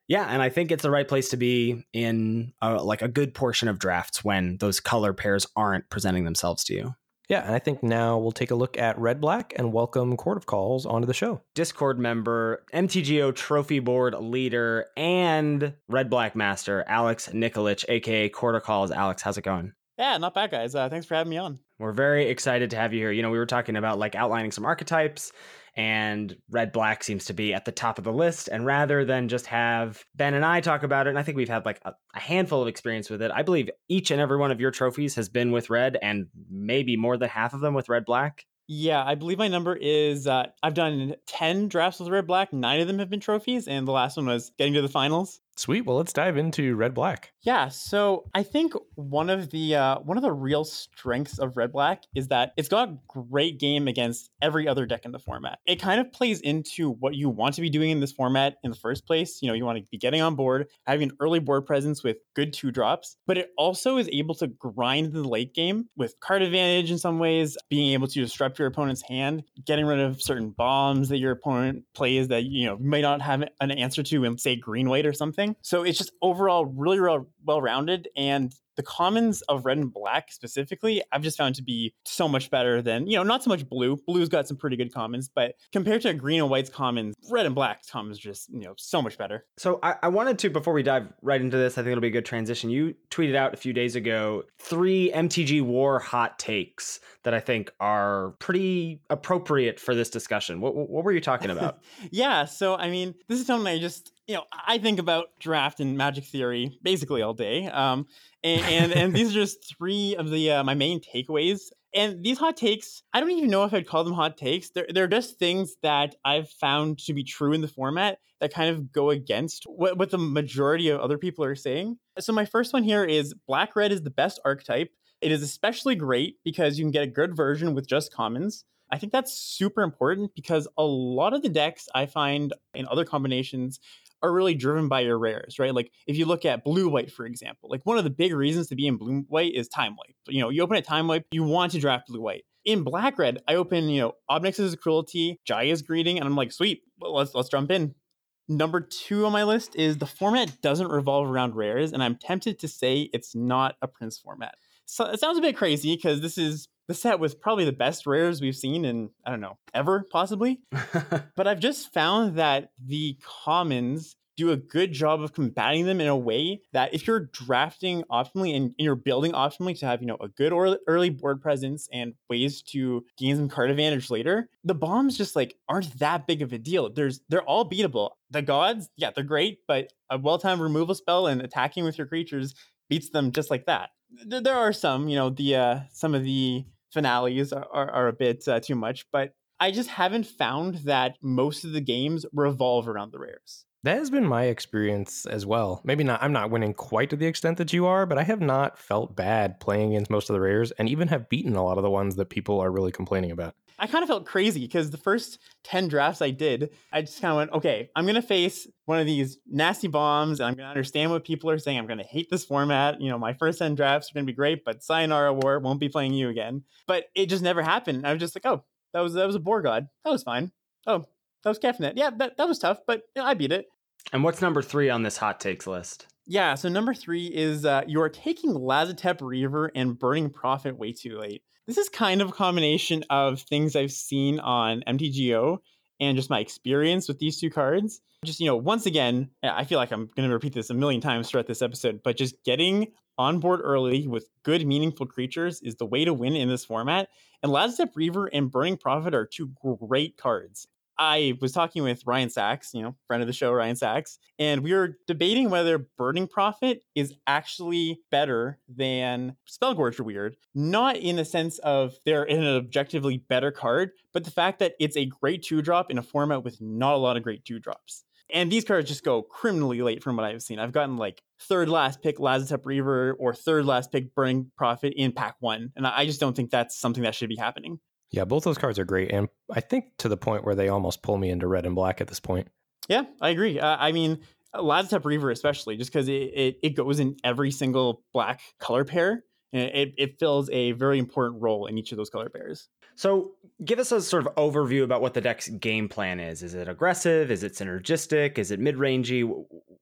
Yeah, and I think it's the right place to be in uh, like a good portion of drafts when those color pairs aren't presenting themselves to you. Yeah, and I think now we'll take a look at Red Black and welcome Court of Calls onto the show. Discord member, M T G O trophy board leader, and Red Black master, Alex Nikolic, aka Court of Calls. Alex, how's it going? Yeah, not bad, guys. Uh, thanks for having me on. We're very excited to have you here. You know, we were talking about like outlining some archetypes, and Red Black seems to be at the top of the list. And rather than just have Ben and I talk about it, and I think we've had like a, a handful of experience with it, I believe each and every one of your trophies has been with Red, and maybe more than half of them with Red Black. Yeah, I believe my number is, uh, I've done ten drafts with Red Black. Nine of them have been trophies, and the last one was getting to the finals. Sweet. Well, let's dive into Red Black. Yeah, so I think one of the uh, one of the real strengths of Red Black is that it's got a great game against every other deck in the format. It kind of plays into what you want to be doing in this format in the first place. You know, you want to be getting on board, having an early board presence with good two drops, but it also is able to grind the late game with card advantage in some ways, being able to disrupt your opponent's hand, getting rid of certain bombs that your opponent plays that, you know, may not have an answer to in, say, green white or something. So it's just overall really, really well-rounded, and the commons of Red and Black specifically, I've just found to be so much better than, you know, not so much Blue. Blue's got some pretty good commons, but compared to Green and White's commons, Red and Black's commons just, you know, so much better. So I, I wanted to, before we dive right into this, I think it'll be a good transition. You tweeted out a few days ago three M T G War hot takes that I think are pretty appropriate for this discussion. What, what were you talking about? Yeah, so I mean, this is something I just, you know, I think about draft and Magic Theory basically all day. Um, and, and, and these are just three of the uh, my main takeaways. And these hot takes, I don't even know if I'd call them hot takes. They're, they're just things that I've found to be true in the format that kind of go against what, what the majority of other people are saying. So my first one here is Black-Red is the best archetype. It is especially great because you can get a good version with just commons. I think that's super important because a lot of the decks I find in other combinations are really driven by your rares, right? Like if you look at blue white, for example, like one of the big reasons to be in blue white is time wipe. You know, you open a time wipe, you want to draft blue white. In black red, I open, you know, Obnix's Cruelty, Jaya's Greeting, and I'm like, sweet, let's let's jump in. Number two on my list is the format doesn't revolve around rares, and I'm tempted to say it's not a Prince format. So it sounds a bit crazy because this is the set with probably the best rares we've seen in, I don't know, ever, possibly. But I've just found that the commons do a good job of combating them in a way that if you're drafting optimally and you're building optimally to have, you know, a good early board presence and ways to gain some card advantage later, the bombs just like aren't that big of a deal. There's they're all beatable. The gods, yeah, they're great, but a well-timed removal spell and attacking with your creatures beats them just like that. There are some, you know, the uh, some of the finales are, are, are a bit uh, too much, but I just haven't found that most of the games revolve around the rares. That has been my experience as well. Maybe not, I'm not winning quite to the extent that you are, but I have not felt bad playing against most of the rares and even have beaten a lot of the ones that people are really complaining about. I kind of felt crazy because the first ten drafts I did, I just kind of went, okay, I'm going to face one of these nasty bombs and I'm going to understand what people are saying. I'm going to hate this format. You know, my first ten drafts are going to be great, but sayonara war, won't be playing you again. But it just never happened. I was just like, oh, that was that was a boar god. That was fine. Oh, that was Kefnet. Yeah, that, that was tough, but you know, I beat it. And what's number three on this hot takes list? Yeah, so number three is uh, you're taking Lazotep Reaver and Burning Prophet way too late. This is kind of a combination of things I've seen on M T G O and just my experience with these two cards. Just, you know, once again, I feel like I'm going to repeat this a million times throughout this episode, but just getting on board early with good, meaningful creatures is the way to win in this format. And Lazotep Reaver and Burning Prophet are two great cards. I was talking with Ryan Sachs, you know, friend of the show, Ryan Sachs, and we were debating whether Burning Prophet is actually better than Spellgorger Weird. Not in the sense of they're in an objectively better card, but the fact that it's a great two-drop in a format with not a lot of great two-drops. And these cards just go criminally late from what I've seen. I've gotten like third last pick Lazotep Reaver or third last pick Burning Prophet in pack one. And I just don't think that's something that should be happening. Yeah, both those cards are great. And I think to the point where they almost pull me into red and black at this point. Yeah, I agree. Uh, I mean, Lazotep Reaver especially, just because it, it, it goes in every single black color pair. And it, it fills a very important role in each of those color pairs. So give us a sort of overview about what the deck's game plan is. Is it aggressive? Is it synergistic? Is it mid-rangey?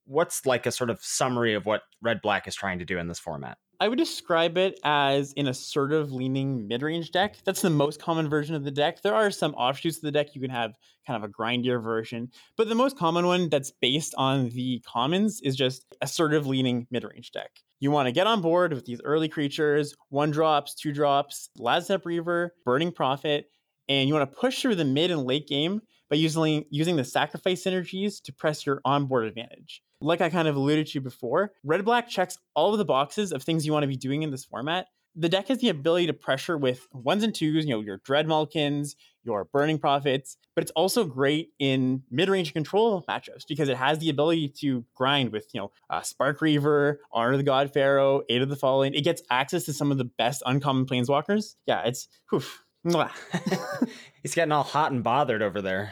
what's like a sort of summary of what Red Black is trying to do in this format? I would describe it as an assertive leaning mid-range deck. That's the most common version of the deck. There are some offshoots of the deck. You can have kind of a grindier version, but the most common one that's based on the commons is just assertive leaning mid-range deck. You want to get on board with these early creatures, one drops, two drops, Lazarus Reaver, Burning Prophet, and you want to push through the mid and late game by using, using the sacrifice synergies to press your onboard advantage. Like I kind of alluded to before, Red Black checks all of the boxes of things you want to be doing in this format. The deck has the ability to pressure with ones and twos, you know, your Dread Malkins, your Burning Prophets, but it's also great in mid-range control matchups because it has the ability to grind with, you know, uh, Spark Reaver, Honor of the God Pharaoh, Aid of the Fallen. It gets access to some of the best uncommon planeswalkers. Yeah, it's whew. He's getting all hot and bothered over there.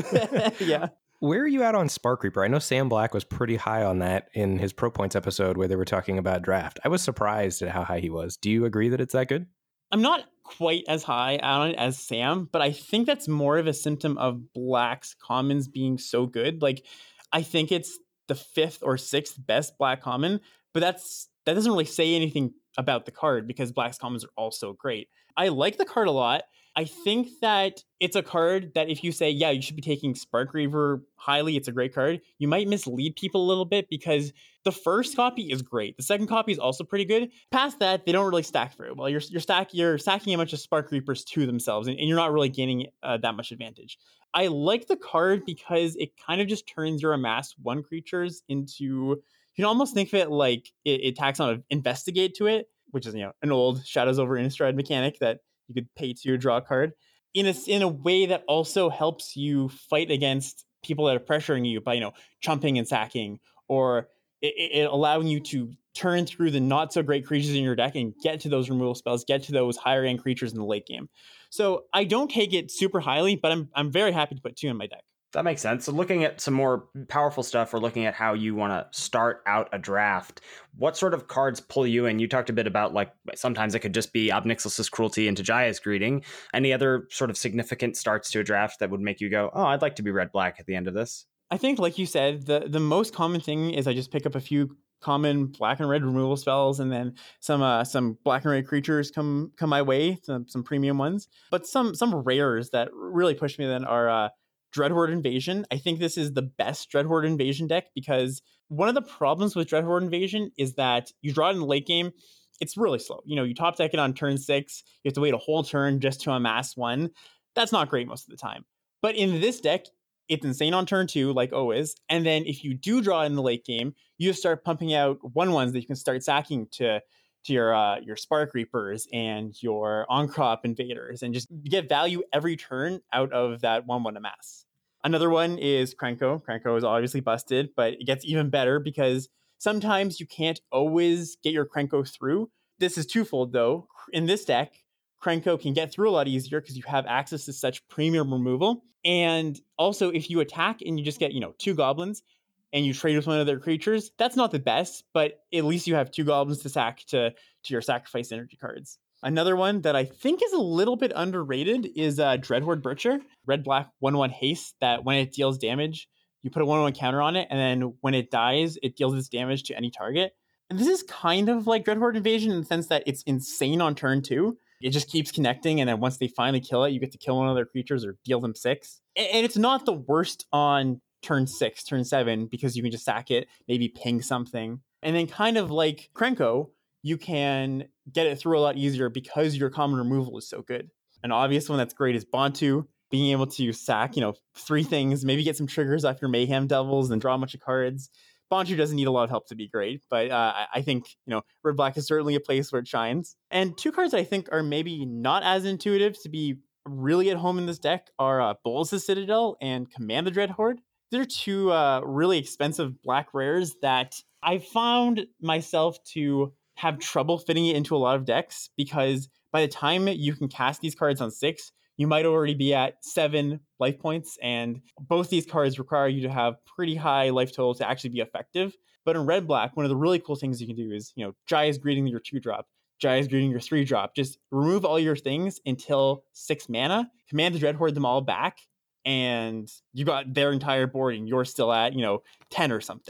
Yeah. Where are you at on Spark Reaper? I know Sam Black was pretty high on that in his Pro Points episode where they were talking about draft. I was surprised at how high he was. Do you agree that it's that good? I'm not quite as high on it as Sam, but I think that's more of a symptom of Black's commons being so good. Like, I think it's the fifth or sixth best Black common, but that's that doesn't really say anything about the card because Black's commons are also great. I like the card a lot. I think that it's a card that if you say, yeah, you should be taking Spark Reaver highly, it's a great card, you might mislead people a little bit because the first copy is great. The second copy is also pretty good. Past that, they don't really stack very well. You're you're, stack, you're stacking a bunch of Spark Reapers to themselves, and, and you're not really gaining uh, that much advantage. I like the card because it kind of just turns your amass one creatures into, you can almost think of it like it, it tacks on an Investigate to it, which is, you know, an old Shadows over Innistrad mechanic that you could pay to draw a card in a, in a way that also helps you fight against people that are pressuring you by, you know, chumping and sacking, or it, it allowing you to turn through the not so great creatures in your deck and get to those removal spells, get to those higher end creatures in the late game. So I don't take it super highly, but I'm I'm very happy to put two in my deck. That makes sense. So looking at some more powerful stuff, we're looking at how you want to start out a draft. What sort of cards pull you in? You talked a bit about, like, sometimes it could just be Ob Nixilis' Cruelty into Jaya's Greeting. Any other sort of significant starts to a draft that would make you go, oh, I'd like to be red-black at the end of this? I think, like you said, the, the most common thing is I just pick up a few common black and red removal spells, and then some uh, some black and red creatures come come my way, some, some premium ones. But some some rares that really push me then are uh, Dreadhorde Invasion. I think this is the best Dreadhorde Invasion deck because one of the problems with Dreadhorde Invasion is that you draw it in the late game, it's really slow. You know, you top deck it on turn six, you have to wait a whole turn just to amass one. That's not great most of the time. But in this deck, it's insane on turn two, like always. And then if you do draw in the late game, you just start pumping out one ones that you can start sacking to to your uh, your Spark Reapers and your on-crop invaders, and just get value every turn out of that one one amass. Another one is Krenko. Krenko is obviously busted, but it gets even better because sometimes you can't always get your Krenko through. This is twofold though. In this deck, Krenko can get through a lot easier because you have access to such premium removal. And also, if you attack and you just get, you know, two goblins and you trade with one of their creatures, that's not the best, but at least you have two goblins to sack to, to your sacrifice energy cards. Another one that I think is a little bit underrated is uh, Dreadhorde Butcher. Red black one one haste that when it deals damage, you put a one one counter on it, and then when it dies, it deals its damage to any target. And this is kind of like Dreadhorde Invasion in the sense that it's insane on turn two. It just keeps connecting, and then once they finally kill it, you get to kill one of their creatures or deal them six. And it's not the worst on turn six, turn seven, because you can just sack it, maybe ping something. And then kind of like Krenko, you can get it through a lot easier because your common removal is so good. An obvious one that's great is Bontu, being able to sack, you know, three things, maybe get some triggers off your Mayhem Devils and draw a bunch of cards. Bontu doesn't need a lot of help to be great, but uh, I think, you know, Red Black is certainly a place where it shines. And two cards I think are maybe not as intuitive to be really at home in this deck are uh, Bolas' Citadel and Command the Dreadhorde. They're two uh, really expensive black rares that I found myself to have trouble fitting it into a lot of decks because by the time you can cast these cards on six, you might already be at seven life points, and both these cards require you to have pretty high life total to actually be effective. But in Red Black, one of the really cool things you can do is, you know, Jaya's Greeting your two drop, Jaya's Greeting your three drop. Just remove all your things until six mana, Command the Dreadhorde them all back, and you got their entire board and you're still at, you know, ten or something.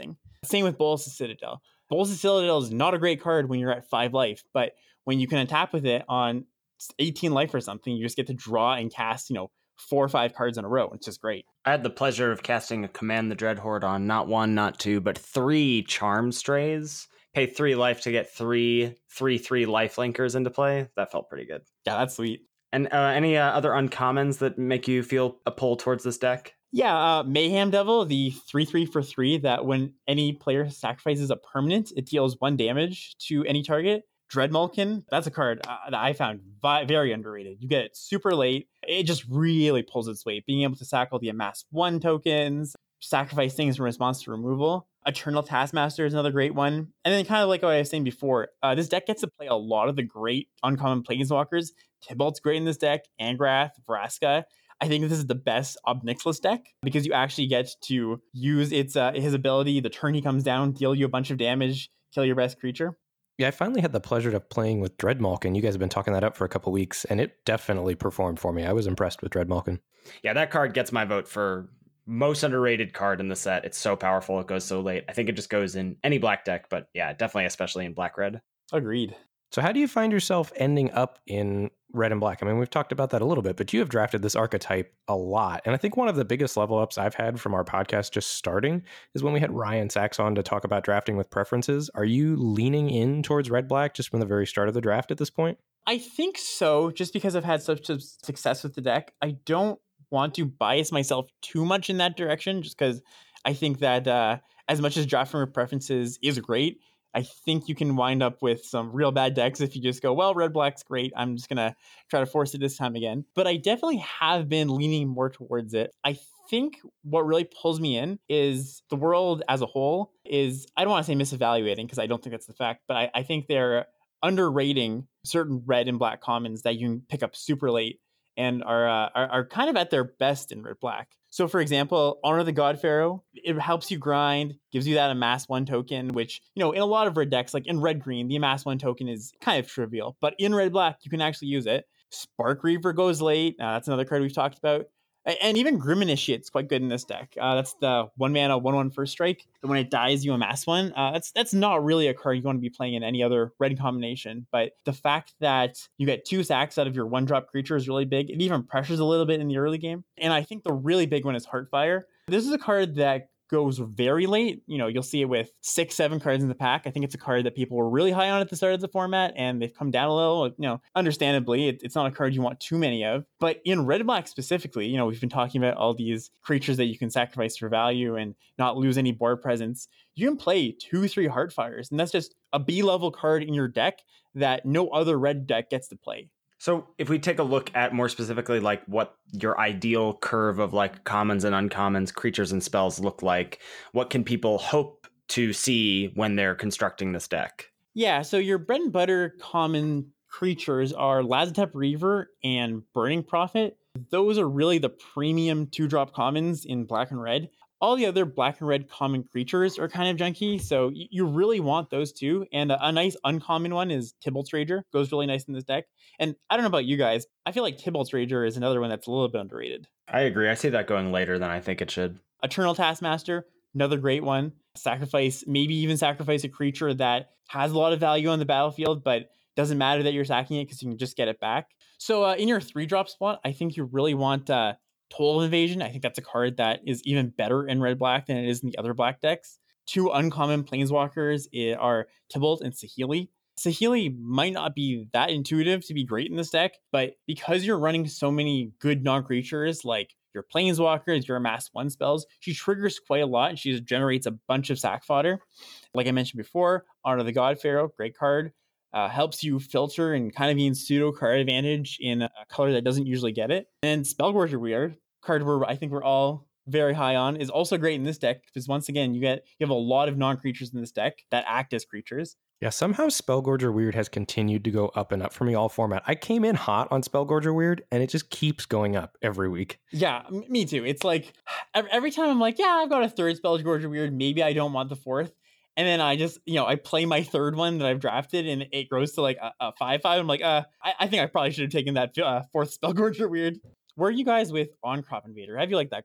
Same with Bolas of Citadel. Bolas of Citadel is not a great card when you're at five life, but when you can attack with it on eighteen life or something, you just get to draw and cast, you know, four or five cards in a row. It's just great. I had the pleasure of casting a Command the Dreadhorde on not one, not two, but three Charm Strays. Pay three life to get three, three, three life linkers into play. That felt pretty good. Yeah, that's sweet. And uh, any uh, other uncommons that make you feel a pull towards this deck? Yeah, uh, Mayhem Devil, the three three for three, that when any player sacrifices a permanent, it deals one damage to any target. Dreadmalkin, that's a card uh, that I found vi- very underrated. You get it super late. It just really pulls its weight. Being able to sack all the amass one tokens, sacrifice things in response to removal. Eternal Taskmaster is another great one. And then kind of like what I was saying before, uh, this deck gets to play a lot of the great uncommon Planeswalkers. Tybalt's great in this deck, Angrath, Vraska. I think this is the best Ob Nixilis deck because you actually get to use its uh, his ability. The turn he comes down, deal you a bunch of damage, kill your best creature. Yeah, I finally had the pleasure of playing with Dreadmalkin. You guys have been talking that up for a couple weeks, and it definitely performed for me. I was impressed with Dreadmalkin. Yeah, that card gets my vote for most underrated card in the set. It's so powerful. It goes so late. I think it just goes in any black deck, but yeah, definitely, especially in black-red. Agreed. So how do you find yourself ending up in red and black? I mean, we've talked about that a little bit, but you have drafted this archetype a lot. And I think one of the biggest level ups I've had from our podcast just starting is when we had Ryan Sachs on to talk about drafting with preferences. Are you leaning in towards red-black just from the very start of the draft at this point? I think so, just because I've had such a success with the deck. I don't want to bias myself too much in that direction, just because I think that uh, as much as drafting with preferences is great, I think you can wind up with some real bad decks if you just go, well, red black's great. I'm just going to try to force it this time again. But I definitely have been leaning more towards it. I think what really pulls me in is the world as a whole is, I don't want to say misevaluating because I don't think that's the fact, but I, I think they're underrating certain red and black commons that you can pick up super late and are, uh, are are kind of at their best in red black. So for example, Honor the God Pharaoh, it helps you grind, gives you that amass one token, which, you know, in a lot of red decks, like in red green, the amass one token is kind of trivial, but in red black, you can actually use it. Spark Reaver goes late. Uh, that's another card we've talked about. And even Grim Initiate's quite good in this deck. Uh, that's the one mana, one one first strike. When it dies, you amass one. Uh, that's that's not really a card you want to be playing in any other red combination. But the fact that you get two sacks out of your one drop creature is really big. It even pressures a little bit in the early game. And I think the really big one is Heartfire. This is a card that goes very late. You know, you'll see it with six, seven cards in the pack. I think it's a card that people were really high on at the start of the format, and they've come down a little. You know, understandably, it, it's not a card you want too many of. But in red black specifically, you know, we've been talking about all these creatures that you can sacrifice for value and not lose any board presence. You can play two, three Heartfires, and that's just a B-level card in your deck that no other red deck gets to play. So if we take a look at more specifically like what your ideal curve of like commons and uncommons, creatures and spells look like, what can people hope to see when they're constructing this deck? Yeah, so your bread and butter common creatures are Lazotep Reaver and Burning Prophet. Those are really the premium two-drop commons in black and red. All the other black and red common creatures are kind of junky, so you really want those two. And a, a nice uncommon one is Tybalt's Rager. Goes really nice in this deck. And I don't know about you guys, I feel like Tybalt's Rager is another one that's a little bit underrated. I agree. I see that going later than I think it should. Eternal Taskmaster, another great one. Sacrifice, maybe even sacrifice a creature that has a lot of value on the battlefield, but doesn't matter that you're sacking it because you can just get it back. So uh, in your three-drop spot, I think you really want... Uh, Toll Invasion. I think that's a card that is even better in red-black than it is in the other black decks. Two uncommon Planeswalkers are Tybalt and Saheeli. Saheeli might not be that intuitive to be great in this deck, but because you're running so many good non-creatures like your Planeswalkers, your Amass one spells, she triggers quite a lot and she generates a bunch of sack fodder. Like I mentioned before, Honor the God Pharaoh, great card. Uh, helps you filter and kind of be in pseudo card advantage in a color that doesn't usually get it. And Spellgorger Weird, card where I think we're all very high on, is also great in this deck because once again you get you have a lot of non-creatures in this deck that act as creatures. Yeah, somehow Spellgorger Weird has continued to go up and up for me all format. I came in hot on Spellgorger Weird and it just keeps going up every week. Yeah, m- me too. It's like every time I'm like, yeah, I've got a third Spellgorger Weird, maybe I don't want the fourth. And then I just, you know, I play my third one that I've drafted and it grows to like a, a five five. I'm like, uh, I, I think I probably should have taken that uh, fourth Spellgorger Weird. Where are you guys with On Crop Invader? How do you like that card?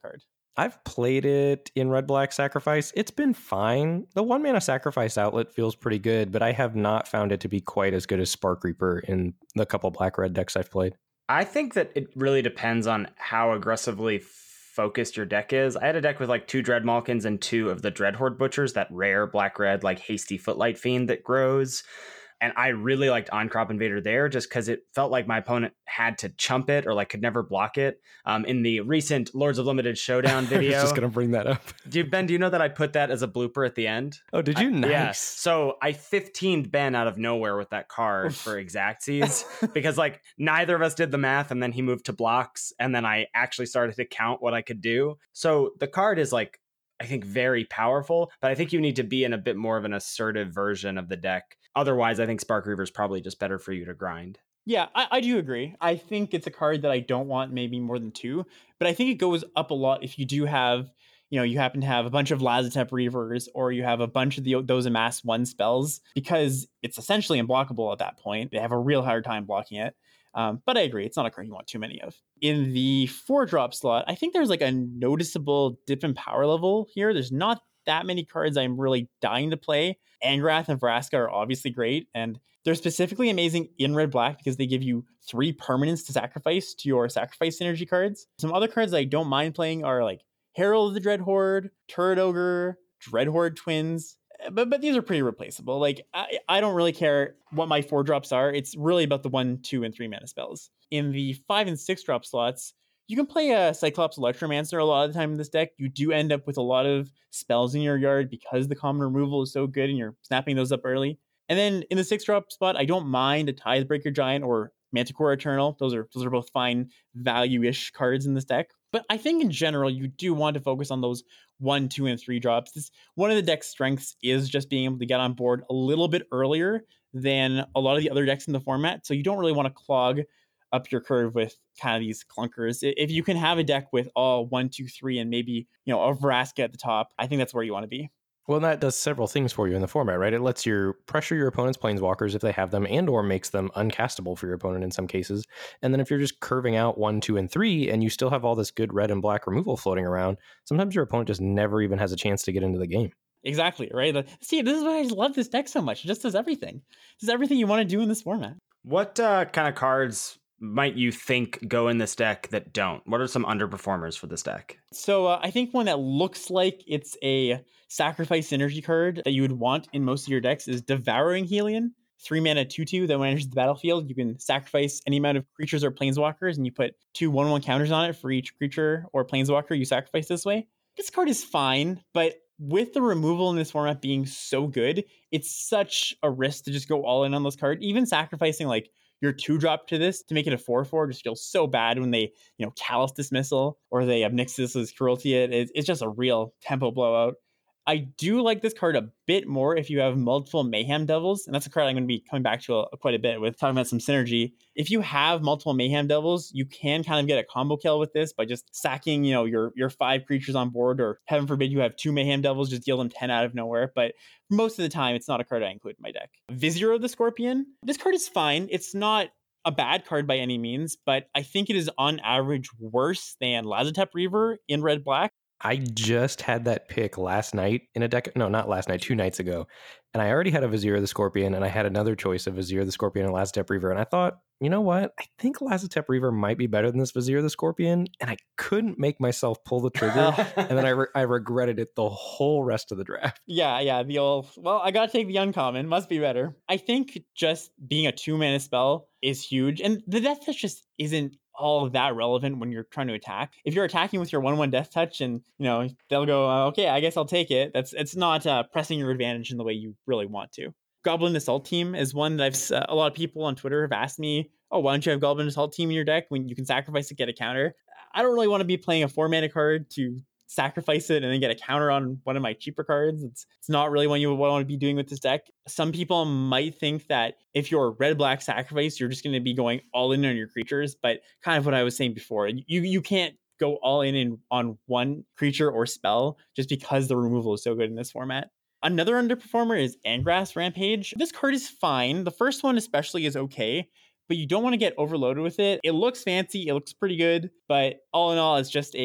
I've played it in Red Black Sacrifice. It's been fine. The one mana sacrifice outlet feels pretty good, but I have not found it to be quite as good as Spark Reaper in the couple black red decks I've played. I think that it really depends on how aggressively focused your deck is. I had a deck with like two Dread Malkins and two of the Dreadhorde Butchers, that rare black red like hasty Footlight Fiend that grows. And I really liked On-Crop Invader there just because it felt like my opponent had to chump it or like could never block it. Um, in the recent Lords of Limited Showdown video. I was just going to bring that up. Do you, Ben, do you know that I put that as a blooper at the end? Oh, did you? I, nice. Yeah. So I fifteened Ben out of nowhere with that card for Exactsies because like neither of us did the math, and then he moved to blocks, and then I actually started to count what I could do. So the card is like, I think, very powerful, but I think you need to be in a bit more of an assertive version of the deck. Otherwise, I think Spark Reaver is probably just better for you to grind. Yeah, I, I do agree. I think it's a card that I don't want maybe more than two, but I think it goes up a lot if you do have, you know, you happen to have a bunch of Lazotep Reavers, or you have a bunch of the, those amass one spells, because it's essentially unblockable at that point. They have a real hard time blocking it. Um, but I agree, it's not a card you want too many of. In the four drop slot, I think there's like a noticeable dip in power level here. There's not that many cards I'm really dying to play. Angrath and Vraska are obviously great, and they're specifically amazing in red black because they give you three permanents to sacrifice to your sacrifice synergy cards. Some other cards I don't mind playing are like Herald of the Dreadhorde, Turret Ogre, Dreadhorde Twins. But but these are pretty replaceable. Like, I, I don't really care what my four drops are. It's really about the one, two, and three mana spells. In the five and six drop slots, you can play a Cyclops Electromancer a lot of the time in this deck. You do end up with a lot of spells in your yard because the common removal is so good and you're snapping those up early. And then in the six drop spot, I don't mind a Tithebreaker Giant or Manticore Eternal. Those are those are both fine value-ish cards in this deck. But I think in general, you do want to focus on those one, two, and three drops. This, one of the deck's strengths is just being able to get on board a little bit earlier than a lot of the other decks in the format. So you don't really want to clog up your curve with kind of these clunkers. If you can have a deck with all one, two, three, and maybe, you know, a Vraska at the top, I think that's where you want to be. Well, that does several things for you in the format, right? It lets you pressure your opponent's planeswalkers if they have them, and or makes them uncastable for your opponent in some cases. And then if you're just curving out one, two, and three, and you still have all this good red and black removal floating around, sometimes your opponent just never even has a chance to get into the game. Exactly, right? See, this is why I just love this deck so much. It just does everything. It does everything you want to do in this format. What uh, kind of cards might you think go in this deck that don't? What are some underperformers for this deck? So uh, I think one that looks like it's a sacrifice synergy card that you would want in most of your decks is Devouring Helion. Three mana two two that when it enters the battlefield, you can sacrifice any amount of creatures or planeswalkers, and you put two one one counters on it for each creature or planeswalker you sacrifice this way. This card is fine, but with the removal in this format being so good, it's such a risk to just go all in on this card. Even sacrificing like your two drop to this to make it a four four just feels so bad when they, you know, Callous Dismissal or they have Nyxus's Cruelty. It, it's just a real tempo blowout. I do like this card a bit more if you have multiple Mayhem Devils, and that's a card I'm going to be coming back to a, quite a bit with talking about some synergy. If you have multiple Mayhem Devils, you can kind of get a combo kill with this by just sacking, you know, your your five creatures on board, or heaven forbid you have two Mayhem Devils, just deal them ten out of nowhere. But most of the time, it's not a card I include in my deck. Vizier of the Scorpion. This card is fine. It's not a bad card by any means, but I think it is on average worse than Lazotep Reaver in red black. I just had that pick last night in a deck. No, not last night, two nights ago. And I already had a Vizier of the Scorpion, and I had another choice of Vizier of the Scorpion and Lazotep Reaver. And I thought, you know what? I think Lazotep Reaver might be better than this Vizier of the Scorpion. And I couldn't make myself pull the trigger. And then I, re- I regretted it the whole rest of the draft. Yeah, yeah. The old, well, I got to take the uncommon. Must be better. I think just being a two mana spell is huge. And the Death Touch just isn't all that relevant when you're trying to attack. If you're attacking with your one one Death Touch and, you know, they'll go, uh, okay, I guess I'll take it. That's It's not uh, pressing your advantage in the way you really want to. Goblin Assault Team is one that I've uh, a lot of people on Twitter have asked me, oh, why don't you have Goblin Assault Team in your deck when you can sacrifice to get a counter? I don't really want to be playing a four mana card to sacrifice it and then get a counter on one of my cheaper cards. It's it's not really what you would want to be doing with this deck. Some people might think that if you're red-black sacrifice, you're just going to be going all in on your creatures, but kind of what I was saying before, you you can't go all in, in on one creature or spell just because the removal is so good in this format. Another underperformer is Angrath's Rampage. This card is fine. The first one especially is okay, but you don't want to get overloaded with it. It looks fancy, it looks pretty good, but all in all, it's just a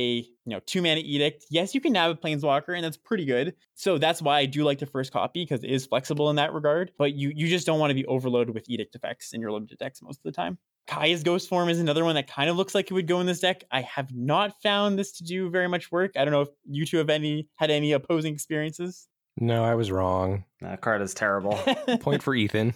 you know, two mana Edict. Yes, you can nab a Planeswalker, and that's pretty good. So that's why I do like the first copy, because it is flexible in that regard. But you you just don't want to be overloaded with Edict effects in your limited decks most of the time. Kaya's Ghost Form is another one that kind of looks like it would go in this deck. I have not found this to do very much work. I don't know if you two have any had any opposing experiences. No, I was wrong. That card is terrible. Point for Ethan.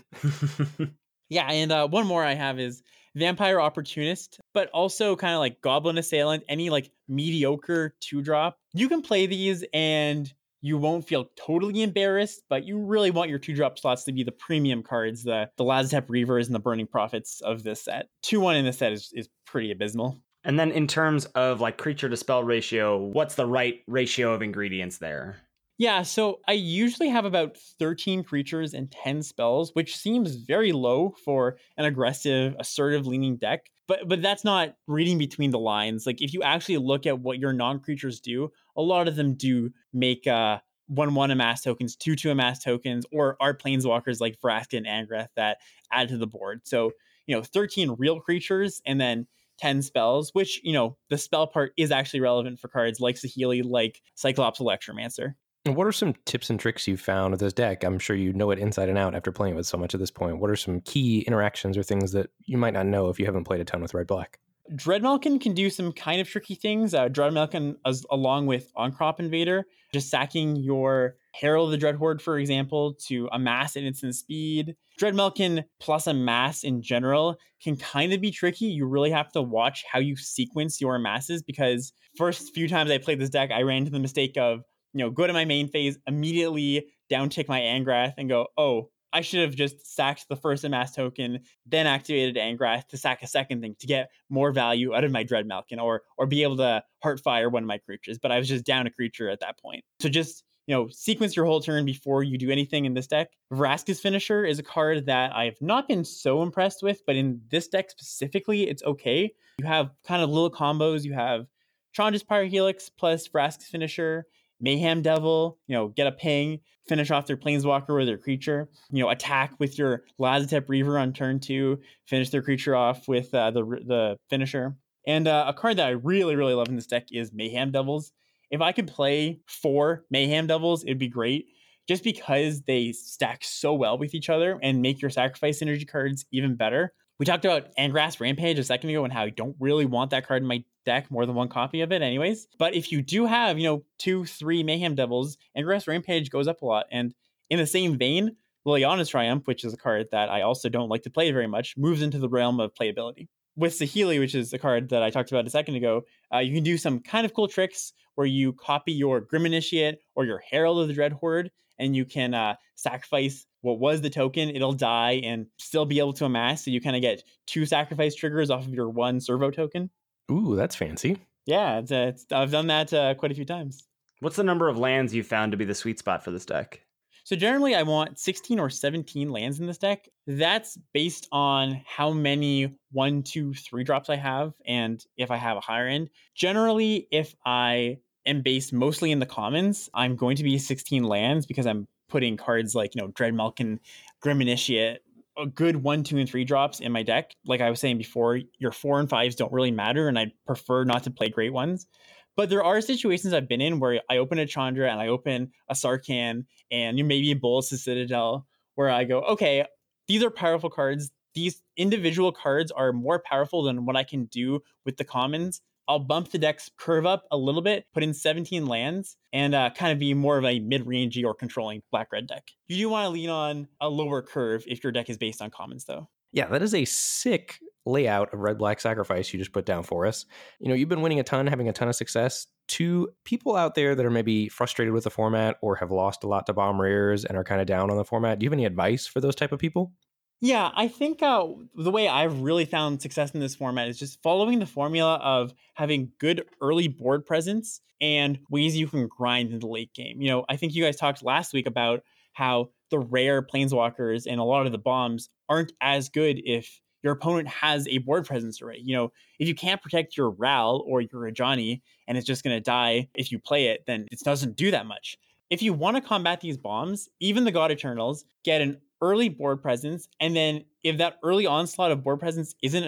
Yeah, and uh, one more I have is Vampire Opportunist, but also kind of like Goblin Assailant, any like mediocre two drop. You can play these and you won't feel totally embarrassed, but you really want your two drop slots to be the premium cards, the the Lazotep Reavers and the Burning Prophets of this set. two one in this set is, is pretty abysmal. And then in terms of like creature to spell ratio, what's the right ratio of ingredients there? Yeah, so I usually have about thirteen creatures and ten spells, which seems very low for an aggressive, assertive leaning deck. But but that's not reading between the lines. Like if you actually look at what your non-creatures do, a lot of them do make uh one one amass tokens, two two amass tokens, or are planeswalkers like Vraska and Angrath that add to the board. So, you know, thirteen real creatures and then ten spells, which, you know, the spell part is actually relevant for cards like Saheeli, like Cyclops Electromancer. And what are some tips and tricks you've found with this deck? I'm sure you know it inside and out after playing with so much at this point. What are some key interactions or things that you might not know if you haven't played a ton with Red Black? Dreadmalkin can do some kind of tricky things. Uh, Dreadmalkin, as, along with On-Crop Invader, just sacking your Herald of the Dreadhorde, for example, to amass at instant speed. Dreadmalkin plus amass in general can kind of be tricky. You really have to watch how you sequence your amasses, because first few times I played this deck, I ran into the mistake of, you know, go to my main phase, immediately down tick my Angrath and go, oh, I should have just sacked the first amass token, then activated Angrath to sack a second thing to get more value out of my Dreadmalkin, or or be able to Heartfire one of my creatures. But I was just down a creature at that point. So just, you know, sequence your whole turn before you do anything in this deck. Vraska's Finisher is a card that I've not been so impressed with, but in this deck specifically, it's okay. You have kind of little combos. You have Chandra's Pyrohelix plus Vraska's Finisher, Mayhem Devil, you know, get a ping, finish off their planeswalker or their creature, you know, attack with your Lazotep Reaver on turn two, finish their creature off with uh, the the finisher. And uh, a card that I really, really love in this deck is Mayhem Devils. If I could play four Mayhem Devils, it'd be great, just because they stack so well with each other and make your sacrifice energy cards even better. We talked about Angrath's Rampage a second ago and how I don't really want that card in my deck, more than one copy of it anyways. But if you do have, you know, two, three Mayhem Devils, Angrath's Rampage goes up a lot. And in the same vein, Liliana's Triumph, which is a card that I also don't like to play very much, moves into the realm of playability. With Saheeli, which is a card that I talked about a second ago, uh, you can do some kind of cool tricks where you copy your Grim Initiate or your Herald of the Dreadhorde, and you can uh, sacrifice what was the token. It'll die and still be able to amass. So you kind of get two sacrifice triggers off of your one servo token. Ooh, that's fancy. Yeah, it's, uh, it's, I've done that uh, quite a few times. What's the number of lands you found to be the sweet spot for this deck? So generally, I want sixteen or seventeen lands in this deck. That's based on how many one, two, three drops I have, and if I have a higher end. Generally, if I am based mostly in the commons, I'm going to be sixteen lands, because I'm putting cards like, you know, Dreadmalkin, Grim Initiate, a good one, two, and three drops in my deck. Like I was saying before, your four and fives don't really matter, and I prefer not to play great ones. But there are situations I've been in where I open a Chandra and I open a Sarkhan and maybe a Bolas' Citadel, where I go, okay, these are powerful cards. These individual cards are more powerful than what I can do with the commons. I'll bump the deck's curve up a little bit, put in seventeen lands, and uh, kind of be more of a mid-rangey or controlling black-red deck. You do want to lean on a lower curve if your deck is based on commons, though. Yeah, that is a sick layout of Red Black Sacrifice you just put down for us. You know, you've been winning a ton, having a ton of success. To people out there that are maybe frustrated with the format or have lost a lot to bomb rares and are kind of down on the format, do you have any advice for those type of people? Yeah, I think uh, the way I've really found success in this format is just following the formula of having good early board presence and ways you can grind in the late game. You know, I think you guys talked last week about how the rare planeswalkers and a lot of the bombs aren't as good if your opponent has a board presence already. You know, if you can't protect your Ral or your Rajani and it's just going to die if you play it, then it doesn't do that much. If you want to combat these bombs, even the God Eternals get an early board presence, and then if that early onslaught of board presence isn't enough,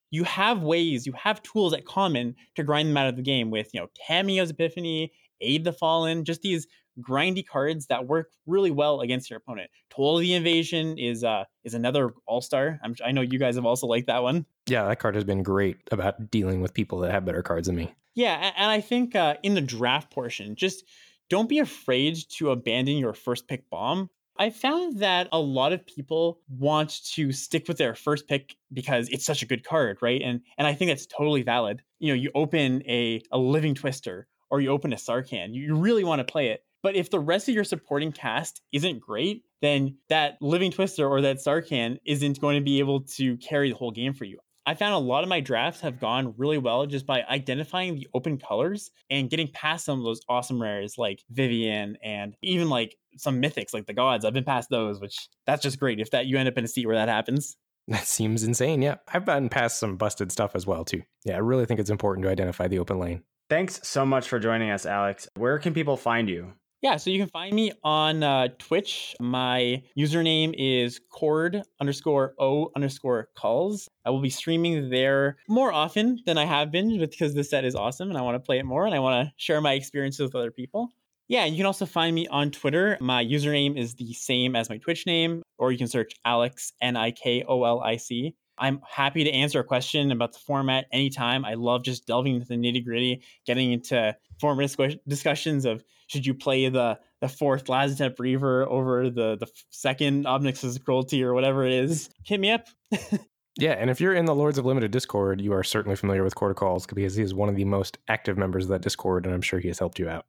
you have ways, you have tools at common to grind them out of the game with, you know, Tamiyo's Epiphany, Aid the Fallen, just these grindy cards that work really well against your opponent. Toll the Invasion is uh is another all-star. I'm, I know you guys have also liked that one. Yeah, that card has been great about dealing with people that have better cards than me. Yeah, and I think uh, in the draft portion, just don't be afraid to abandon your first pick bomb. I found that a lot of people want to stick with their first pick because it's such a good card, right? And and I think that's totally valid. You know, you open a, a Living Twister or you open a Sarkhan, you really want to play it. But if the rest of your supporting cast isn't great, then that Living Twister or that Sarkhan isn't going to be able to carry the whole game for you. I found a lot of my drafts have gone really well just by identifying the open colors and getting past some of those awesome rares like Vivian and even like some mythics like the gods. I've been past those, which that's just great if that you end up in a seat where that happens. That seems insane. Yeah, I've gotten past some busted stuff as well too. Yeah, I really think it's important to identify the open lane. Thanks so much for joining us, Alex. Where can people find you? Yeah, so you can find me on uh, Twitch. My username is cord underscore o underscore calls. I will be streaming there more often than I have been because this set is awesome and I want to play it more and I want to share my experiences with other people. Yeah, you can also find me on Twitter. My username is the same as my Twitch name, or you can search Alex, N I K O L I C. I'm happy to answer a question about the format anytime. I love just delving into the nitty gritty, getting into format discussions of should you play the the fourth Lazotep Reaver over the, the second Obnixious Cruelty or whatever it is. Hit me up. Yeah, and if you're in the Lords of Limited Discord, you are certainly familiar with Cord of Calls because he is one of the most active members of that Discord, and I'm sure he has helped you out.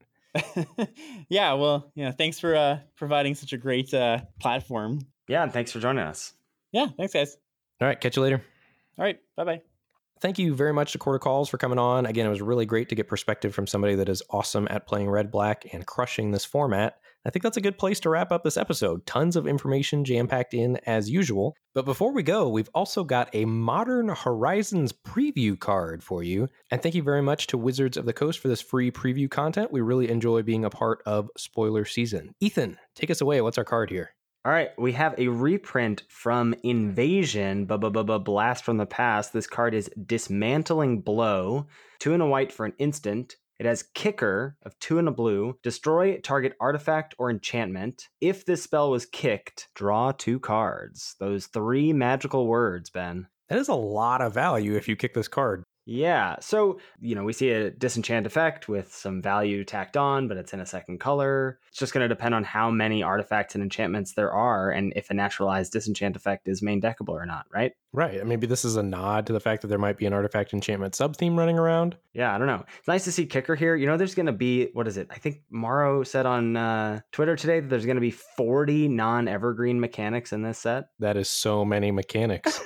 Yeah, well, yeah, thanks for uh, providing such a great uh, platform. Yeah, and thanks for joining us. Yeah, thanks, guys. All right, catch you later. All right, bye-bye. Thank you very much to Cord of Calls for coming on. Again, it was really great to get perspective from somebody that is awesome at playing red-black and crushing this format. I think that's a good place to wrap up this episode. Tons of information jam-packed in as usual. But before we go, we've also got a Modern Horizons preview card for you. And thank you very much to Wizards of the Coast for this free preview content. We really enjoy being a part of spoiler season. Ethan, take us away. What's our card here? All right, we have a reprint from Invasion, Blast from the Past. This card is Dismantling Blow, two and a white for an instant. It has Kicker of two and a blue, destroy target artifact or enchantment. If this spell was kicked, draw two cards. Those three magical words, Ben. That is a lot of value if you kick this card. Yeah, so, you know, we see a disenchant effect with some value tacked on, but it's in a second color. It's just going to depend on how many artifacts and enchantments there are and if a naturalized disenchant effect is main deckable or not, right? Right. Maybe this is a nod to the fact that there might be an artifact enchantment sub-theme running around. Yeah, I don't know. It's nice to see Kicker here. You know, there's going to be, what is it? I think Morrow said on uh, Twitter today that there's going to be forty non-evergreen mechanics in this set. That is so many mechanics.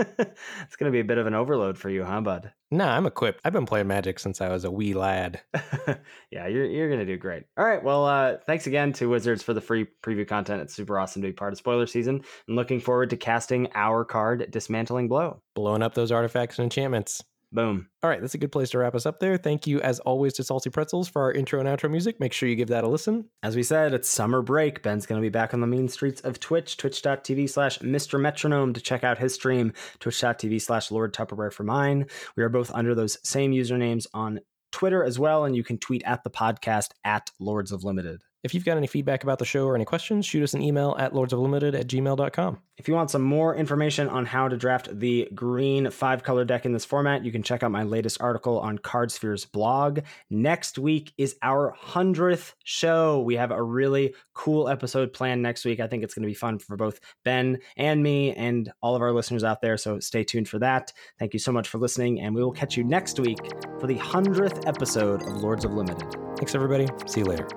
It's going to be a bit of an overload for you, huh, bud? Nah, I'm equipped. I've been playing Magic since I was a wee lad. Yeah, you're you're going to do great. All right, well, uh, thanks again to Wizards for the free preview content. It's super awesome to be part of spoiler season. I'm looking forward to casting our card, Dismantling Blow. Blowing up those artifacts and enchantments. Boom. All right, that's a good place to wrap us up there. Thank you, as always, to Salty Pretzels for our intro and outro music. Make sure you give that a listen. As we said, it's summer break. Ben's going to be back on the mean streets of Twitch, twitch.tv slash Mister Metronome to check out his stream, twitch.tv slash Lord Tupperware for mine. We are both under those same usernames on Twitter as well, and you can tweet at the podcast at Lords of Limited. If you've got any feedback about the show or any questions, shoot us an email at lordsoflimited at gmail dot com. If you want some more information on how to draft the green five-color deck in this format, you can check out my latest article on Cardsphere's blog. Next week is our hundredth show. We have a really cool episode planned next week. I think it's going to be fun for both Ben and me and all of our listeners out there, so stay tuned for that. Thank you so much for listening, and we will catch you next week for the hundredth episode of Lords of Limited. Thanks, everybody. See you later.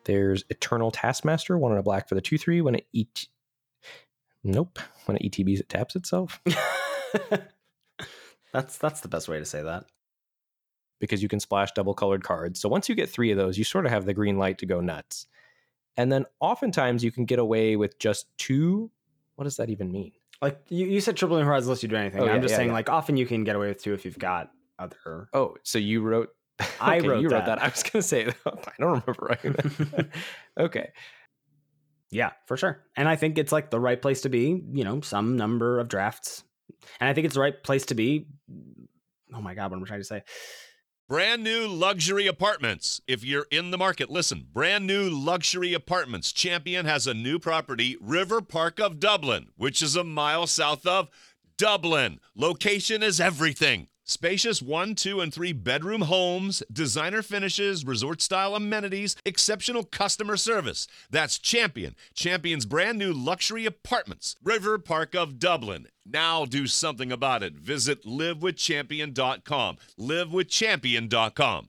There's Eternal Taskmaster, one and a black for the two three. When it eat, nope, when it E T Bs, it taps itself. that's that's the best way to say that. Because you can splash double colored cards. So once you get three of those, you sort of have the green light to go nuts. And then oftentimes you can get away with just two. What does that even mean? Like you, you said triple horizons lets you do anything. Oh, yeah, I'm just yeah, saying yeah. like often you can get away with two if you've got other. Oh, so you wrote. I okay, wrote you that. wrote that. I was going to say, I don't remember writing that. Okay. Yeah, for sure. And I think it's like the right place to be, you know, some number of drafts. And I think it's the right place to be. Oh my God, what am I trying to say? Brand new luxury apartments. If you're in the market, listen. Brand new luxury apartments. Champion has a new property, River Park of Dublin, which is a mile south of Dublin. Location is everything. Spacious one, two, and three bedroom homes, designer finishes, resort-style amenities, exceptional customer service. That's Champion. Champion's brand new luxury apartments, River Park of Dublin. Now do something about it. Visit live with champion dot com. live with champion dot com.